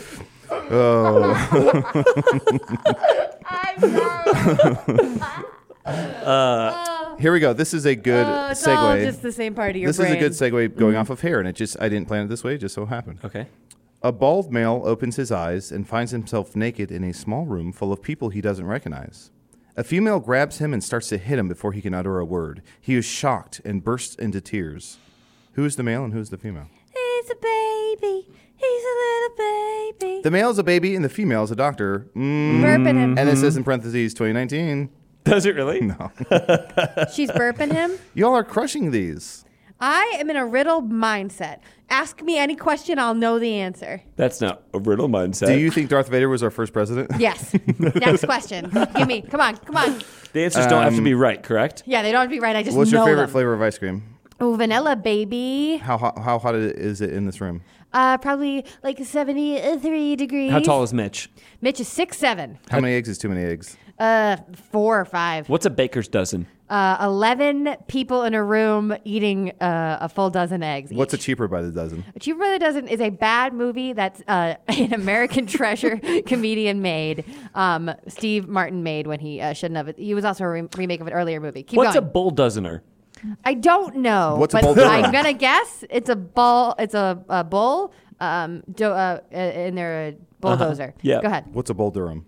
Here we go. This is a good It's all segue. just the same part of your This brain. is a good segue going off of hair, and I didn't plan it this way. It just so happened. Okay. A bald male opens his eyes and finds himself naked in a small room full of people he doesn't recognize. A female grabs him and starts to hit him before he can utter a word. He is shocked and bursts into tears. Who is the male and who is the female? He's a baby. He's a little baby. The male is a baby and the female is a doctor. Burping him. And it says in parentheses 2019. Does it really? No. She's burping him. Y'all are crushing these. I am in a riddle mindset. Ask me any question, I'll know the answer. That's not a riddle mindset. Do you think Darth Vader was our first president? Yes. Next question. Give me. Come on. The answers don't have to be right, correct? Yeah, they don't have to be right. I just What's know your favorite them. flavor of ice cream? Oh, vanilla, baby. How hot is it in this room? Probably like 73 degrees. How tall is Mitch? Mitch is 6'7". How many eggs is too many eggs? 4 or 5. What's a baker's dozen? 11 people in a room eating a full dozen eggs. What's a each. cheaper by the dozen? A Cheaper by the Dozen is a bad movie that's an American treasure comedian made. Steve Martin made when he shouldn't have. He was also a remake of an earlier movie. Keep What's a going. bull dozener? I don't know. What's a but bull Durham? I'm gonna guess it's a bull. It's a bull. And they're a bulldozer. Yeah. Go ahead. What's a Bull Durham?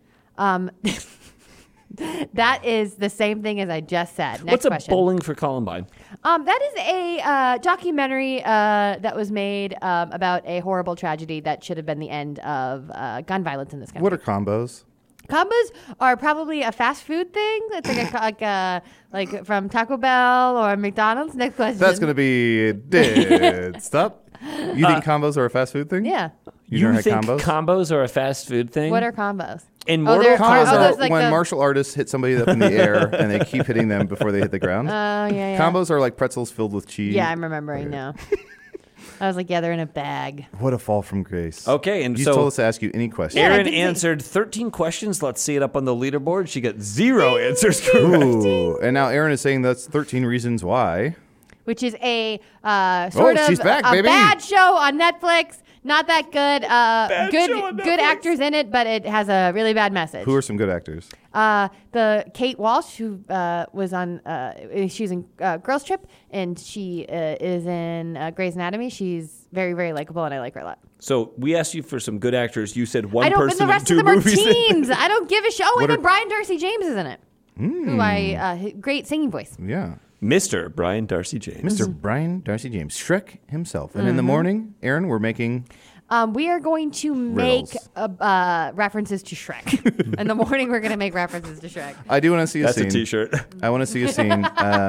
That is the same thing as I just said. Next What's a question. bowling for Columbine? That is a documentary that was made about a horrible tragedy that should have been the end of gun violence in this country. What are combos? Combos are probably a fast food thing. It's like from Taco Bell or McDonald's. Next question. That's going to be dead. Stop. You think combos are a fast food thing? Yeah. You never had think combos? combos are a fast food thing? What are combos? In Oh, Mortal they're- Combos Oh, are those like when the- martial artists hit somebody up in the air and they keep hitting them before they hit the ground. Oh, yeah. Combos are like pretzels filled with cheese. Yeah, I'm remembering now. I was like, yeah, they're in a bag. What a fall from grace. Okay, and you so- told us to ask you any question. Yeah, I Erin did say- answered 13 questions. Let's see it up on the leaderboard. She got 0 answers correct. Ooh. And now Erin is saying that's 13 reasons why. Which is a sort of she's back, a baby. bad show on Netflix. Not that good. show on Good Netflix. actors in it, but it has a really bad message. Who are some good actors? The Kate Walsh, who was on, she was in Girls Trip, and she is in Grey's Anatomy. She's very, very likable, and I like her a lot. So we asked you for some good actors. You said one I don't, but person the rest in of 2 them are movies. teens. I don't give a shit. Oh, What even are- Brian Darcy James is in it. Who great singing voice. Yeah. Mr. Brian Darcy James. Mr. Brian Darcy James, Shrek himself. And in the morning, Erin, we're making We are going to make Riddles. references to Shrek. In the morning, we're going to make references to Shrek. I do want to see a That's scene. a T-shirt. I want to see a scene.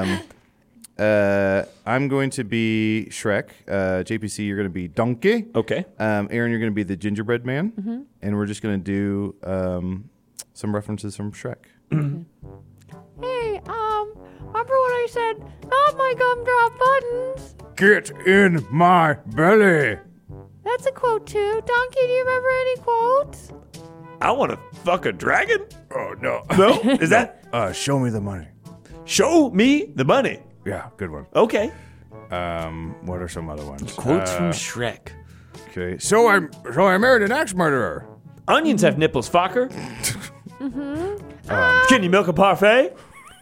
I'm going to be Shrek. JPC, you're going to be Donkey. Okay. Erin, you're going to be the gingerbread man. And we're just going to do some references from Shrek. Hey, remember when I said, not my gumdrop buttons? Get in my belly. That's a quote too. Donkey, do you remember any quotes? I want to fuck a dragon. Oh, no. No? Is that? Show me the money. Show me the money. Yeah, good one. Okay. What are some other ones? Quotes from Shrek. Okay. So I married an axe murderer. Onions have nipples, fucker. Can you milk a parfait?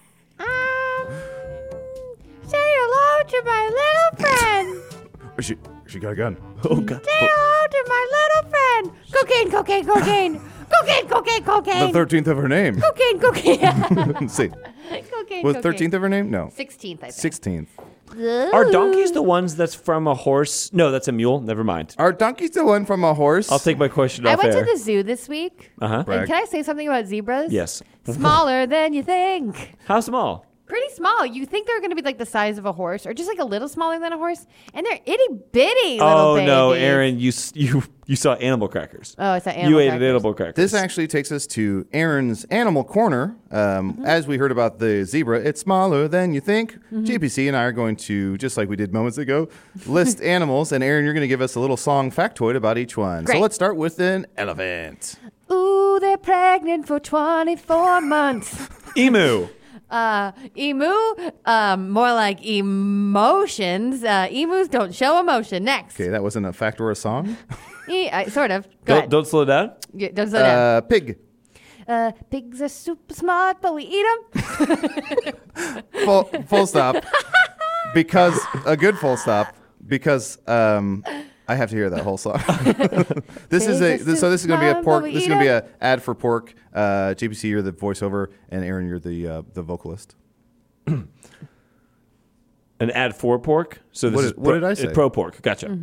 Say hello to my little friend. She got a gun. Oh, God. Say hello to my little friend. Cocaine, cocaine, cocaine. Cocaine, cocaine, cocaine. The 13th of her name. Cocaine, cocaine. See, Cocaine, was cocaine. 13th of her name? No. 16th, I think. 16th. Are donkeys the ones that's from a horse? No, that's a mule. Never mind. Are donkeys the one from a horse? I'll take my question I off went air. to the zoo this week. Uh-huh. Brag. And can I say something about zebras? Yes. Smaller than you think. How small? pretty small. You think they're going to be like the size of a horse or just like a little smaller than a horse. And they're itty bitty little babies. Oh, no, Aaron, you saw animal crackers. Oh, it's an animal You ate crackers. an animal crackers. This actually takes us to Aaron's Animal Corner. As we heard about the zebra, it's smaller than you think. JPC and I are going to, just like we did moments ago, list animals. And Aaron, you're going to give us a little song factoid about each one. Great. So let's start with an elephant. Ooh, they're pregnant for 24 months. Emu. Emu, more like emotions. Emus don't show emotion. Next. Okay, that wasn't a fact or a song. Sort of. Go ahead. Don't slow down. Yeah, don't slow down. Pig. Pigs are super smart, but we eat them. Full stop. Because a good full stop. Because I have to hear that whole song. This is going to be a pork. This is going to be a ad for pork. JPC, you're the voiceover, and Aaron, you're the vocalist. An ad for pork. So this What is did I say? Pro pork. Gotcha.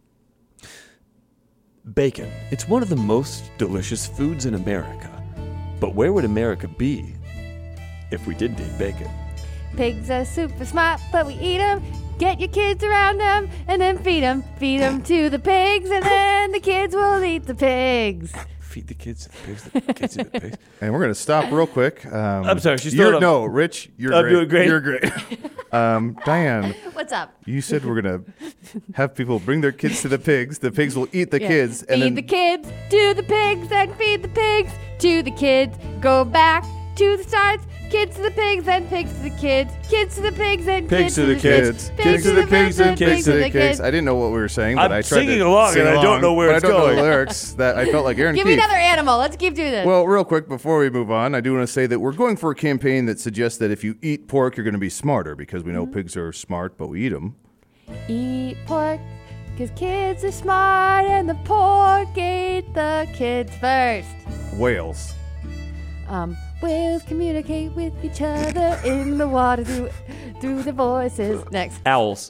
Bacon. It's one of the most delicious foods in America. But where would America be if we didn't eat bacon? Pigs are super smart, but we eat them. Get your kids around them and then feed them. Feed them to the pigs, and then the kids will eat the pigs. Feed the kids to the pigs. The kids eat the pigs. And we're going to stop real quick. I'm sorry, she's throwing up. No, Rich, you're I'm great. doing great. You're great. Diane, What's up? you said we're going to have people bring their kids to the pigs. The pigs will eat the kids. And Feed then the kids to the pigs, then feed the pigs to the kids. Go back to the start. Kids to the pigs, then pigs to the kids. Kids to the pigs, then Pigs kids to the kids. Pigs to the pigs, then pigs to the kids. I didn't know what we were saying, but I'm I tried singing to along, sing and I don't along, know where but it's I don't know going. the lyrics that I felt like Aaron Give me Keith. another animal. Let's keep doing this. Well, real quick before we move on, I do want to say that we're going for a campaign that suggests that if you eat pork, you're going to be smarter because we know pigs are smart, but we eat them. Eat pork, 'cause kids are smart, and the pork ate the kids first. Whales. Whales communicate with each other in the water through their voices. Next. Owls.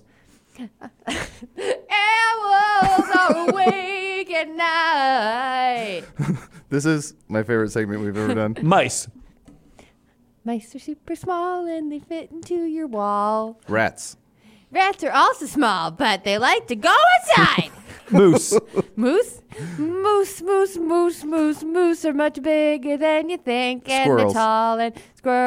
Owls are awake at night. This is my favorite segment we've ever done. Mice. Mice are super small and they fit into your wall. Rats. Rats are also small, but they like to go inside. Moose. Moose? Moose are much bigger than you think, and Squirrels. they're tall, and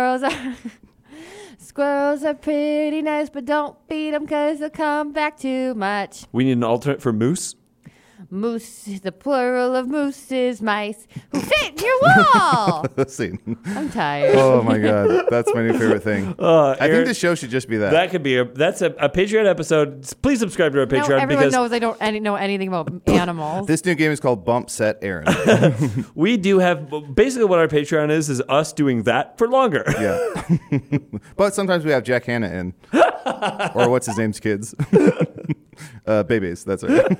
squirrels are pretty nice, but don't feed them because they'll come back too much. We need an alternate for moose. Moose, the plural of moose is mice who fit in your wall. Scene. I'm tired. Oh my god, that's my new favorite thing. I think Aaron, this show should just be that. That could be that's a Patreon episode. Please subscribe to our Now Patreon everyone because knows I don't know anything about animals. This new game is called Bump Set Aaron. we do have basically what our Patreon is us doing that for longer. Yeah. But sometimes we have Jack Hanna in. Or what's his name's kids? Babies, that's right.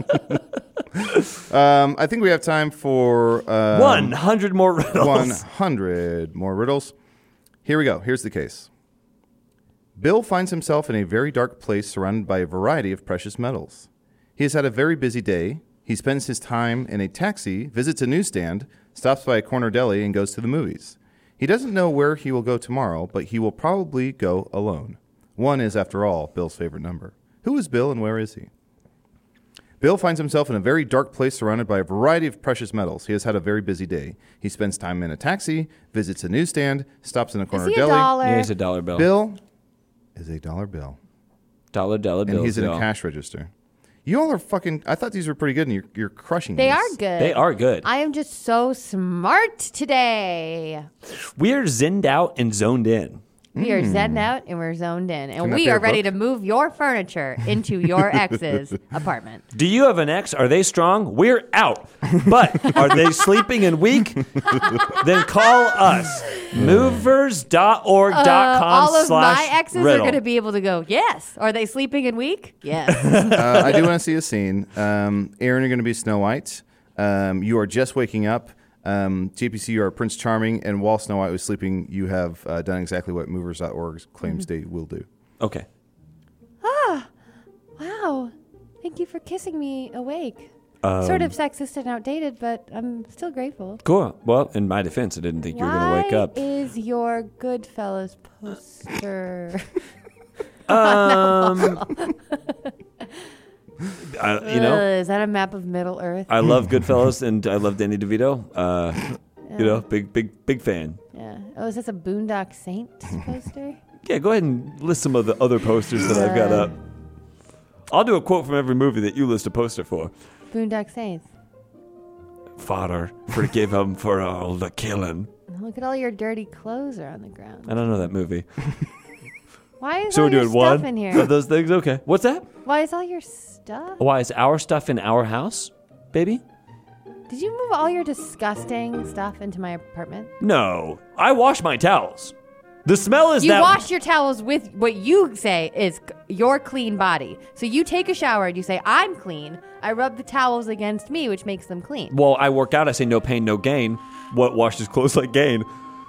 I think we have time for 100 more riddles. 100 more riddles. Here we go. Here's the case. Bill finds himself in a very dark place surrounded by a variety of precious metals. He has had a very busy day. He spends his time in a taxi, visits a newsstand, stops by a corner deli, and goes to the movies. He doesn't know where he will go tomorrow, but he will probably go alone. 1 is, after all, Bill's favorite number. Who is Bill and where is he? Bill finds himself in a very dark place surrounded by a variety of precious metals. He has had a very busy day. He spends time in a taxi, visits a newsstand, stops in a corner Is he deli. a dollar? Yeah, he's a dollar bill. Bill is a dollar bill. Dollar bill. And he's in a cash register. You all are fucking... I thought these were pretty good, and you're crushing They these. are good. They are good. I am just so smart today. We are zenned out and zoned in. We are zen out and we're zoned in. And Can that we be are our ready book? to move your furniture into your ex's apartment. Do you have an ex? Are they strong? We're out. But are they sleeping and weak? Then call us. Movers.org.com All of my exes riddle. are going to be able to go, yes. Are they sleeping and weak? Yes. I do want to see a scene. Aaron, you're going to be Snow White. You are just waking up. JPC, you are Prince Charming. And while Snow White was sleeping, you have done exactly what Movers.org claims they will do. Okay. Wow. Thank you for kissing me awake. Sort of sexist and outdated, but I'm still grateful. Cool. Well, in my defense, I didn't think you were going to wake up. Why is your Goodfellas poster? Is that a map of Middle Earth? I love Goodfellas and I love Danny DeVito. Big fan. Yeah. Oh, is this a Boondock Saints poster? Yeah, go ahead and list some of the other posters that I've got up. I'll do a quote from every movie that you list a poster for. Boondock Saints. Father, forgive him for all the killing. Look at all your dirty clothes are on the ground. I don't know that movie. Why is So all we're your doing stuff one in here? of those things? Okay. What's that? Why is all your stuff? Why is our stuff in our house, baby? Did you move all your disgusting stuff into my apartment? No. I wash my towels. The smell is You that... wash your towels with what you say is your clean body. So you take a shower and you say, I'm clean. I rub the towels against me, which makes them clean. Well, I work out. I say no pain, no gain. What washes clothes like gain?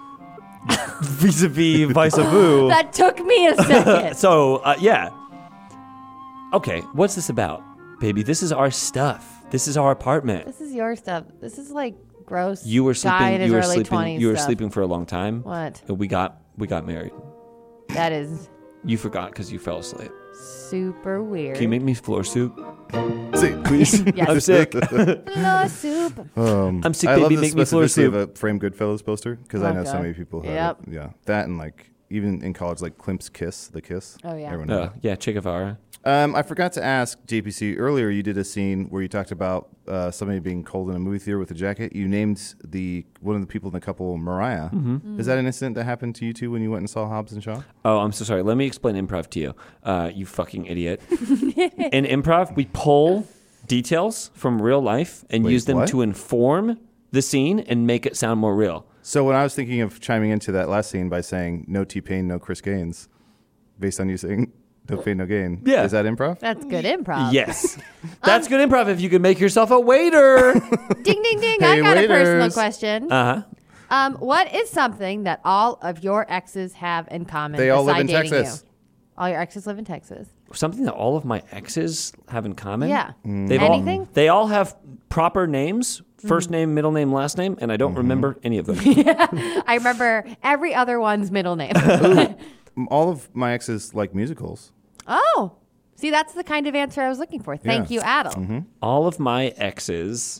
Vis-a-vis, vice-a-vis. That took me a second. So, yeah. Okay, what's this about? Baby, this is our stuff. This is our apartment. This is your stuff. This is like gross. You were guy in sleeping. his You were early sleeping. 20s You were stuff. sleeping for a long time. What? And we got married. That is You forgot because you fell asleep. super weird. Can you make me floor soup? See, Please. Yes. I'm sick. Floor soup? I'm sick, I baby. love the Make me floor specificity of soup. a framed Goodfellas poster because I know so Okay. many people have Yep. it. Yeah, that and like even in college, like Klimt's Kiss, the Kiss. Oh, yeah. Everyone knows. Yeah, Che Guevara. I forgot to ask JPC earlier. You did a scene where you talked about somebody being cold in a movie theater with a jacket. You named one of the people in the couple Mariah. Mm-hmm. Is that an incident that happened to you two when you went and saw Hobbs and Shaw? Oh, I'm so sorry. Let me explain improv to you. You fucking idiot. In improv, we pull details from real life and Wait, use them what? to inform the scene and make it sound more real. So when I was thinking of chiming into that last scene by saying no T-Pain, no Chris Gaines, based on you saying no pain, no gain. Yeah. Is that improv? That's good improv. Yes. That's good improv if you can make yourself a waiter. Ding, ding, ding. Hey, I got a personal waiters. question. Uh-huh. What is something that all of your exes have in common? They all live in beside dating Texas. You? All your exes live in Texas. Something that all of my exes have in common? Yeah. They've Anything? All, they all have proper names, first name, middle name, last name, and I don't remember any of them. I remember every other one's middle name. All of my exes like musicals. Oh. See, that's the kind of answer I was looking for. Thank you, Adel. All of my exes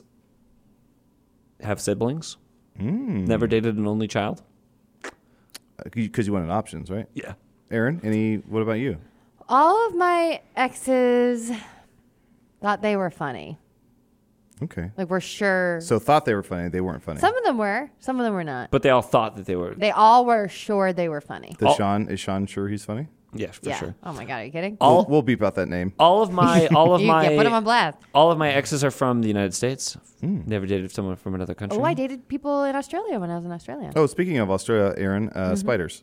have siblings. Never dated an only child. Because you wanted options, right? Yeah. Aaron, what about you? All of my exes thought they were funny. Okay. Like, we're sure. So thought they were funny. They weren't funny. Some of them were. Some of them were not. But they all thought that they were. They all were sure they were funny. Is Sean sure he's funny? Yeah, for yeah. sure. Oh, my God. Are you kidding? We'll beep out that name. All of my put them on blast. all of my exes are from the United States. Never dated someone from another country. Oh, I dated people in Australia when I was in Australia. Oh, speaking of Australia, Aaron, spiders.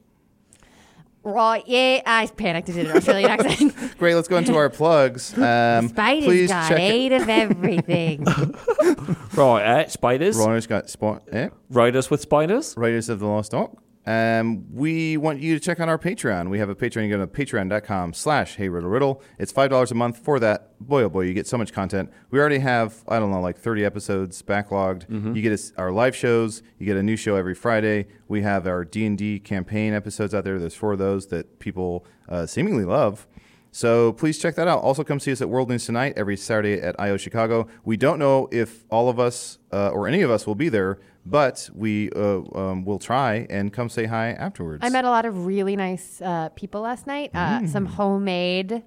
Right, yeah, I panicked and did an Australian accent. Great, let's go into our plugs. Spiders please got check 8 of everything. Right, spiders. Ronald's got Write us with spiders. Raiders of the Lost Ark. We want you to check out our Patreon. We have a Patreon. You go to patreon.com/HeyRiddleRiddle. It's $5 a month for that. Boy, oh boy, you get so much content. We already have, I don't know, like 30 episodes backlogged. You get our live shows. You get a new show every Friday. We have our D&D campaign episodes out there. There's 4 of those that people seemingly love. So please check that out. Also, come see us at World News Tonight every Saturday at I.O. Chicago. We don't know if all of us or any of us will be there, but we will try and come say hi afterwards. I met a lot of really nice people last night. Some homemade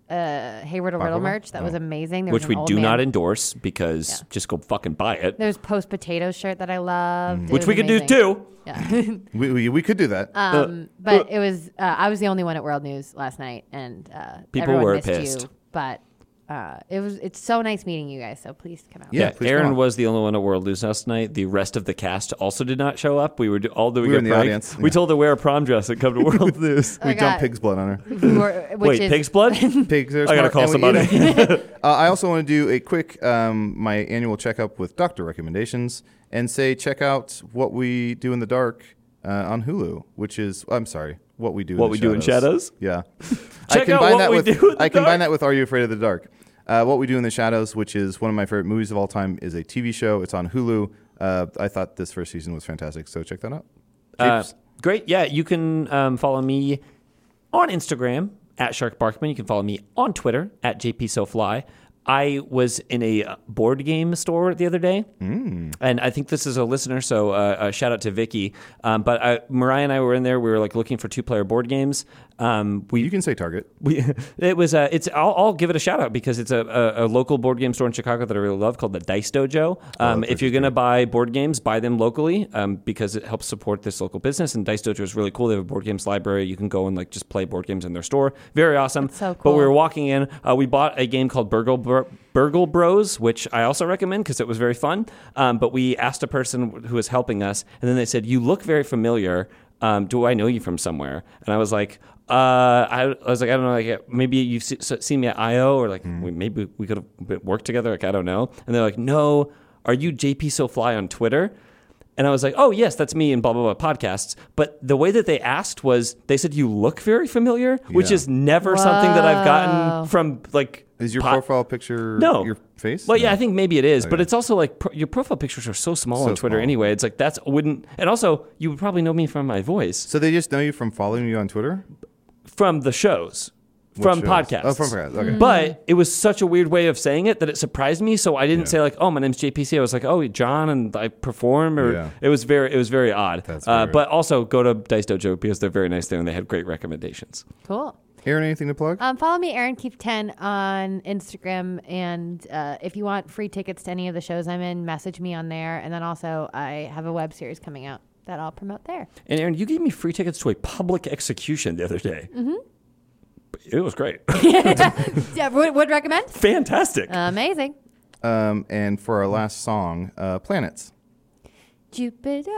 Hey Riddle Riddle merch that was amazing. There Which was we an old do man. not endorse because just go fucking buy it. There's Post Potato shirt that I loved. It Which was we could do amazing. too. Yeah. We could do that. But it was I was the only one at World News last night, and People everyone were missed pissed. you. But it's so nice meeting you guys. So please come out. Yeah, please come Aaron on. was the only one at World News last night. The rest of the cast also did not show up. We were all doing We were a in the prank. audience, We yeah. told her to wear a prom dress and come to World News. We God. dumped pig's blood on her. Which Wait, is, pig's blood? Pigs are I gotta smart, call and we eat somebody. 'em. I also want to do a quick my annual checkup with doctor recommendations and say check out What We Do in the Dark on Hulu, which is What We Do. What in We the Do in Shadows? Yeah. Check out What We Do in the I combine Dark. that with Are You Afraid of the Dark? What We Do in the Shadows, which is one of my favorite movies of all time, is a TV show. It's on Hulu. I thought this first season was fantastic, so check that out. Japes? Great. Yeah, you can follow me on Instagram at Shark Barkman. You can follow me on Twitter at JPSoFly. I was in a board game store the other day, and I think this is a listener, so a shout out to Vicky. But Mariah and I were in there. We were like looking for 2-player board games. You can say Target. I'll give it a shout out because it's a local board game store in Chicago that I really love called the Dice Dojo. If you're going to buy board games, buy them locally because it helps support this local business. And Dice Dojo is really cool. They have a board games library. You can go and like just play board games in their store. Very awesome. That's so cool. But we were walking in. We bought a game called Burgle Bros, which I also recommend because it was very fun. But we asked a person who was helping us, and then they said, "You look very familiar. Do I know you from somewhere?" And I was like, I don't know, like maybe you've seen me at I.O. or like maybe we could have worked together. Like I don't know. And they're like, "No, are you JPSoFly on Twitter?" And I was like, "Oh yes, that's me," and blah blah blah podcasts. But the way that they asked was, they said, "You look very familiar," which is never something that I've gotten from like. Is your profile picture your face? Well, yeah, I think maybe it is, but it's also like your profile pictures are so small on Twitter small. anyway. It's like and also you would probably know me from my voice. So they just know you from following you on Twitter? From the shows. From shows? podcasts. Oh, from podcasts. Okay. But it was such a weird way of saying it that it surprised me. So I didn't say like, "Oh, my name's JPC." I was like, "Oh, John," and I perform. Or it was very odd. That's very but also go to Dice Dojo because they're very nice there and they had great recommendations. Cool. Aaron, anything to plug? Follow me, Aaron Keefe 10 on Instagram, and if you want free tickets to any of the shows I'm in, message me on there. And then also, I have a web series coming out that I'll promote there. And Aaron, you gave me free tickets to a public execution the other day. Mm-hmm. It was great. Yeah, would recommend. Fantastic. Amazing. And for our last song, Planets. Jupiter,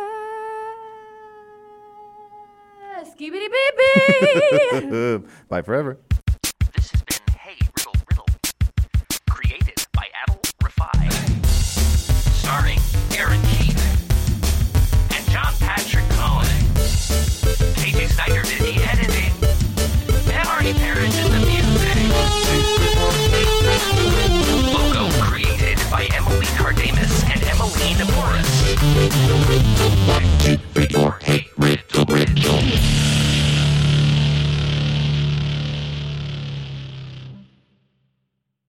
skibidi baby. Bye forever. This has been Hey Riddle Riddle, created by Adel Rafai.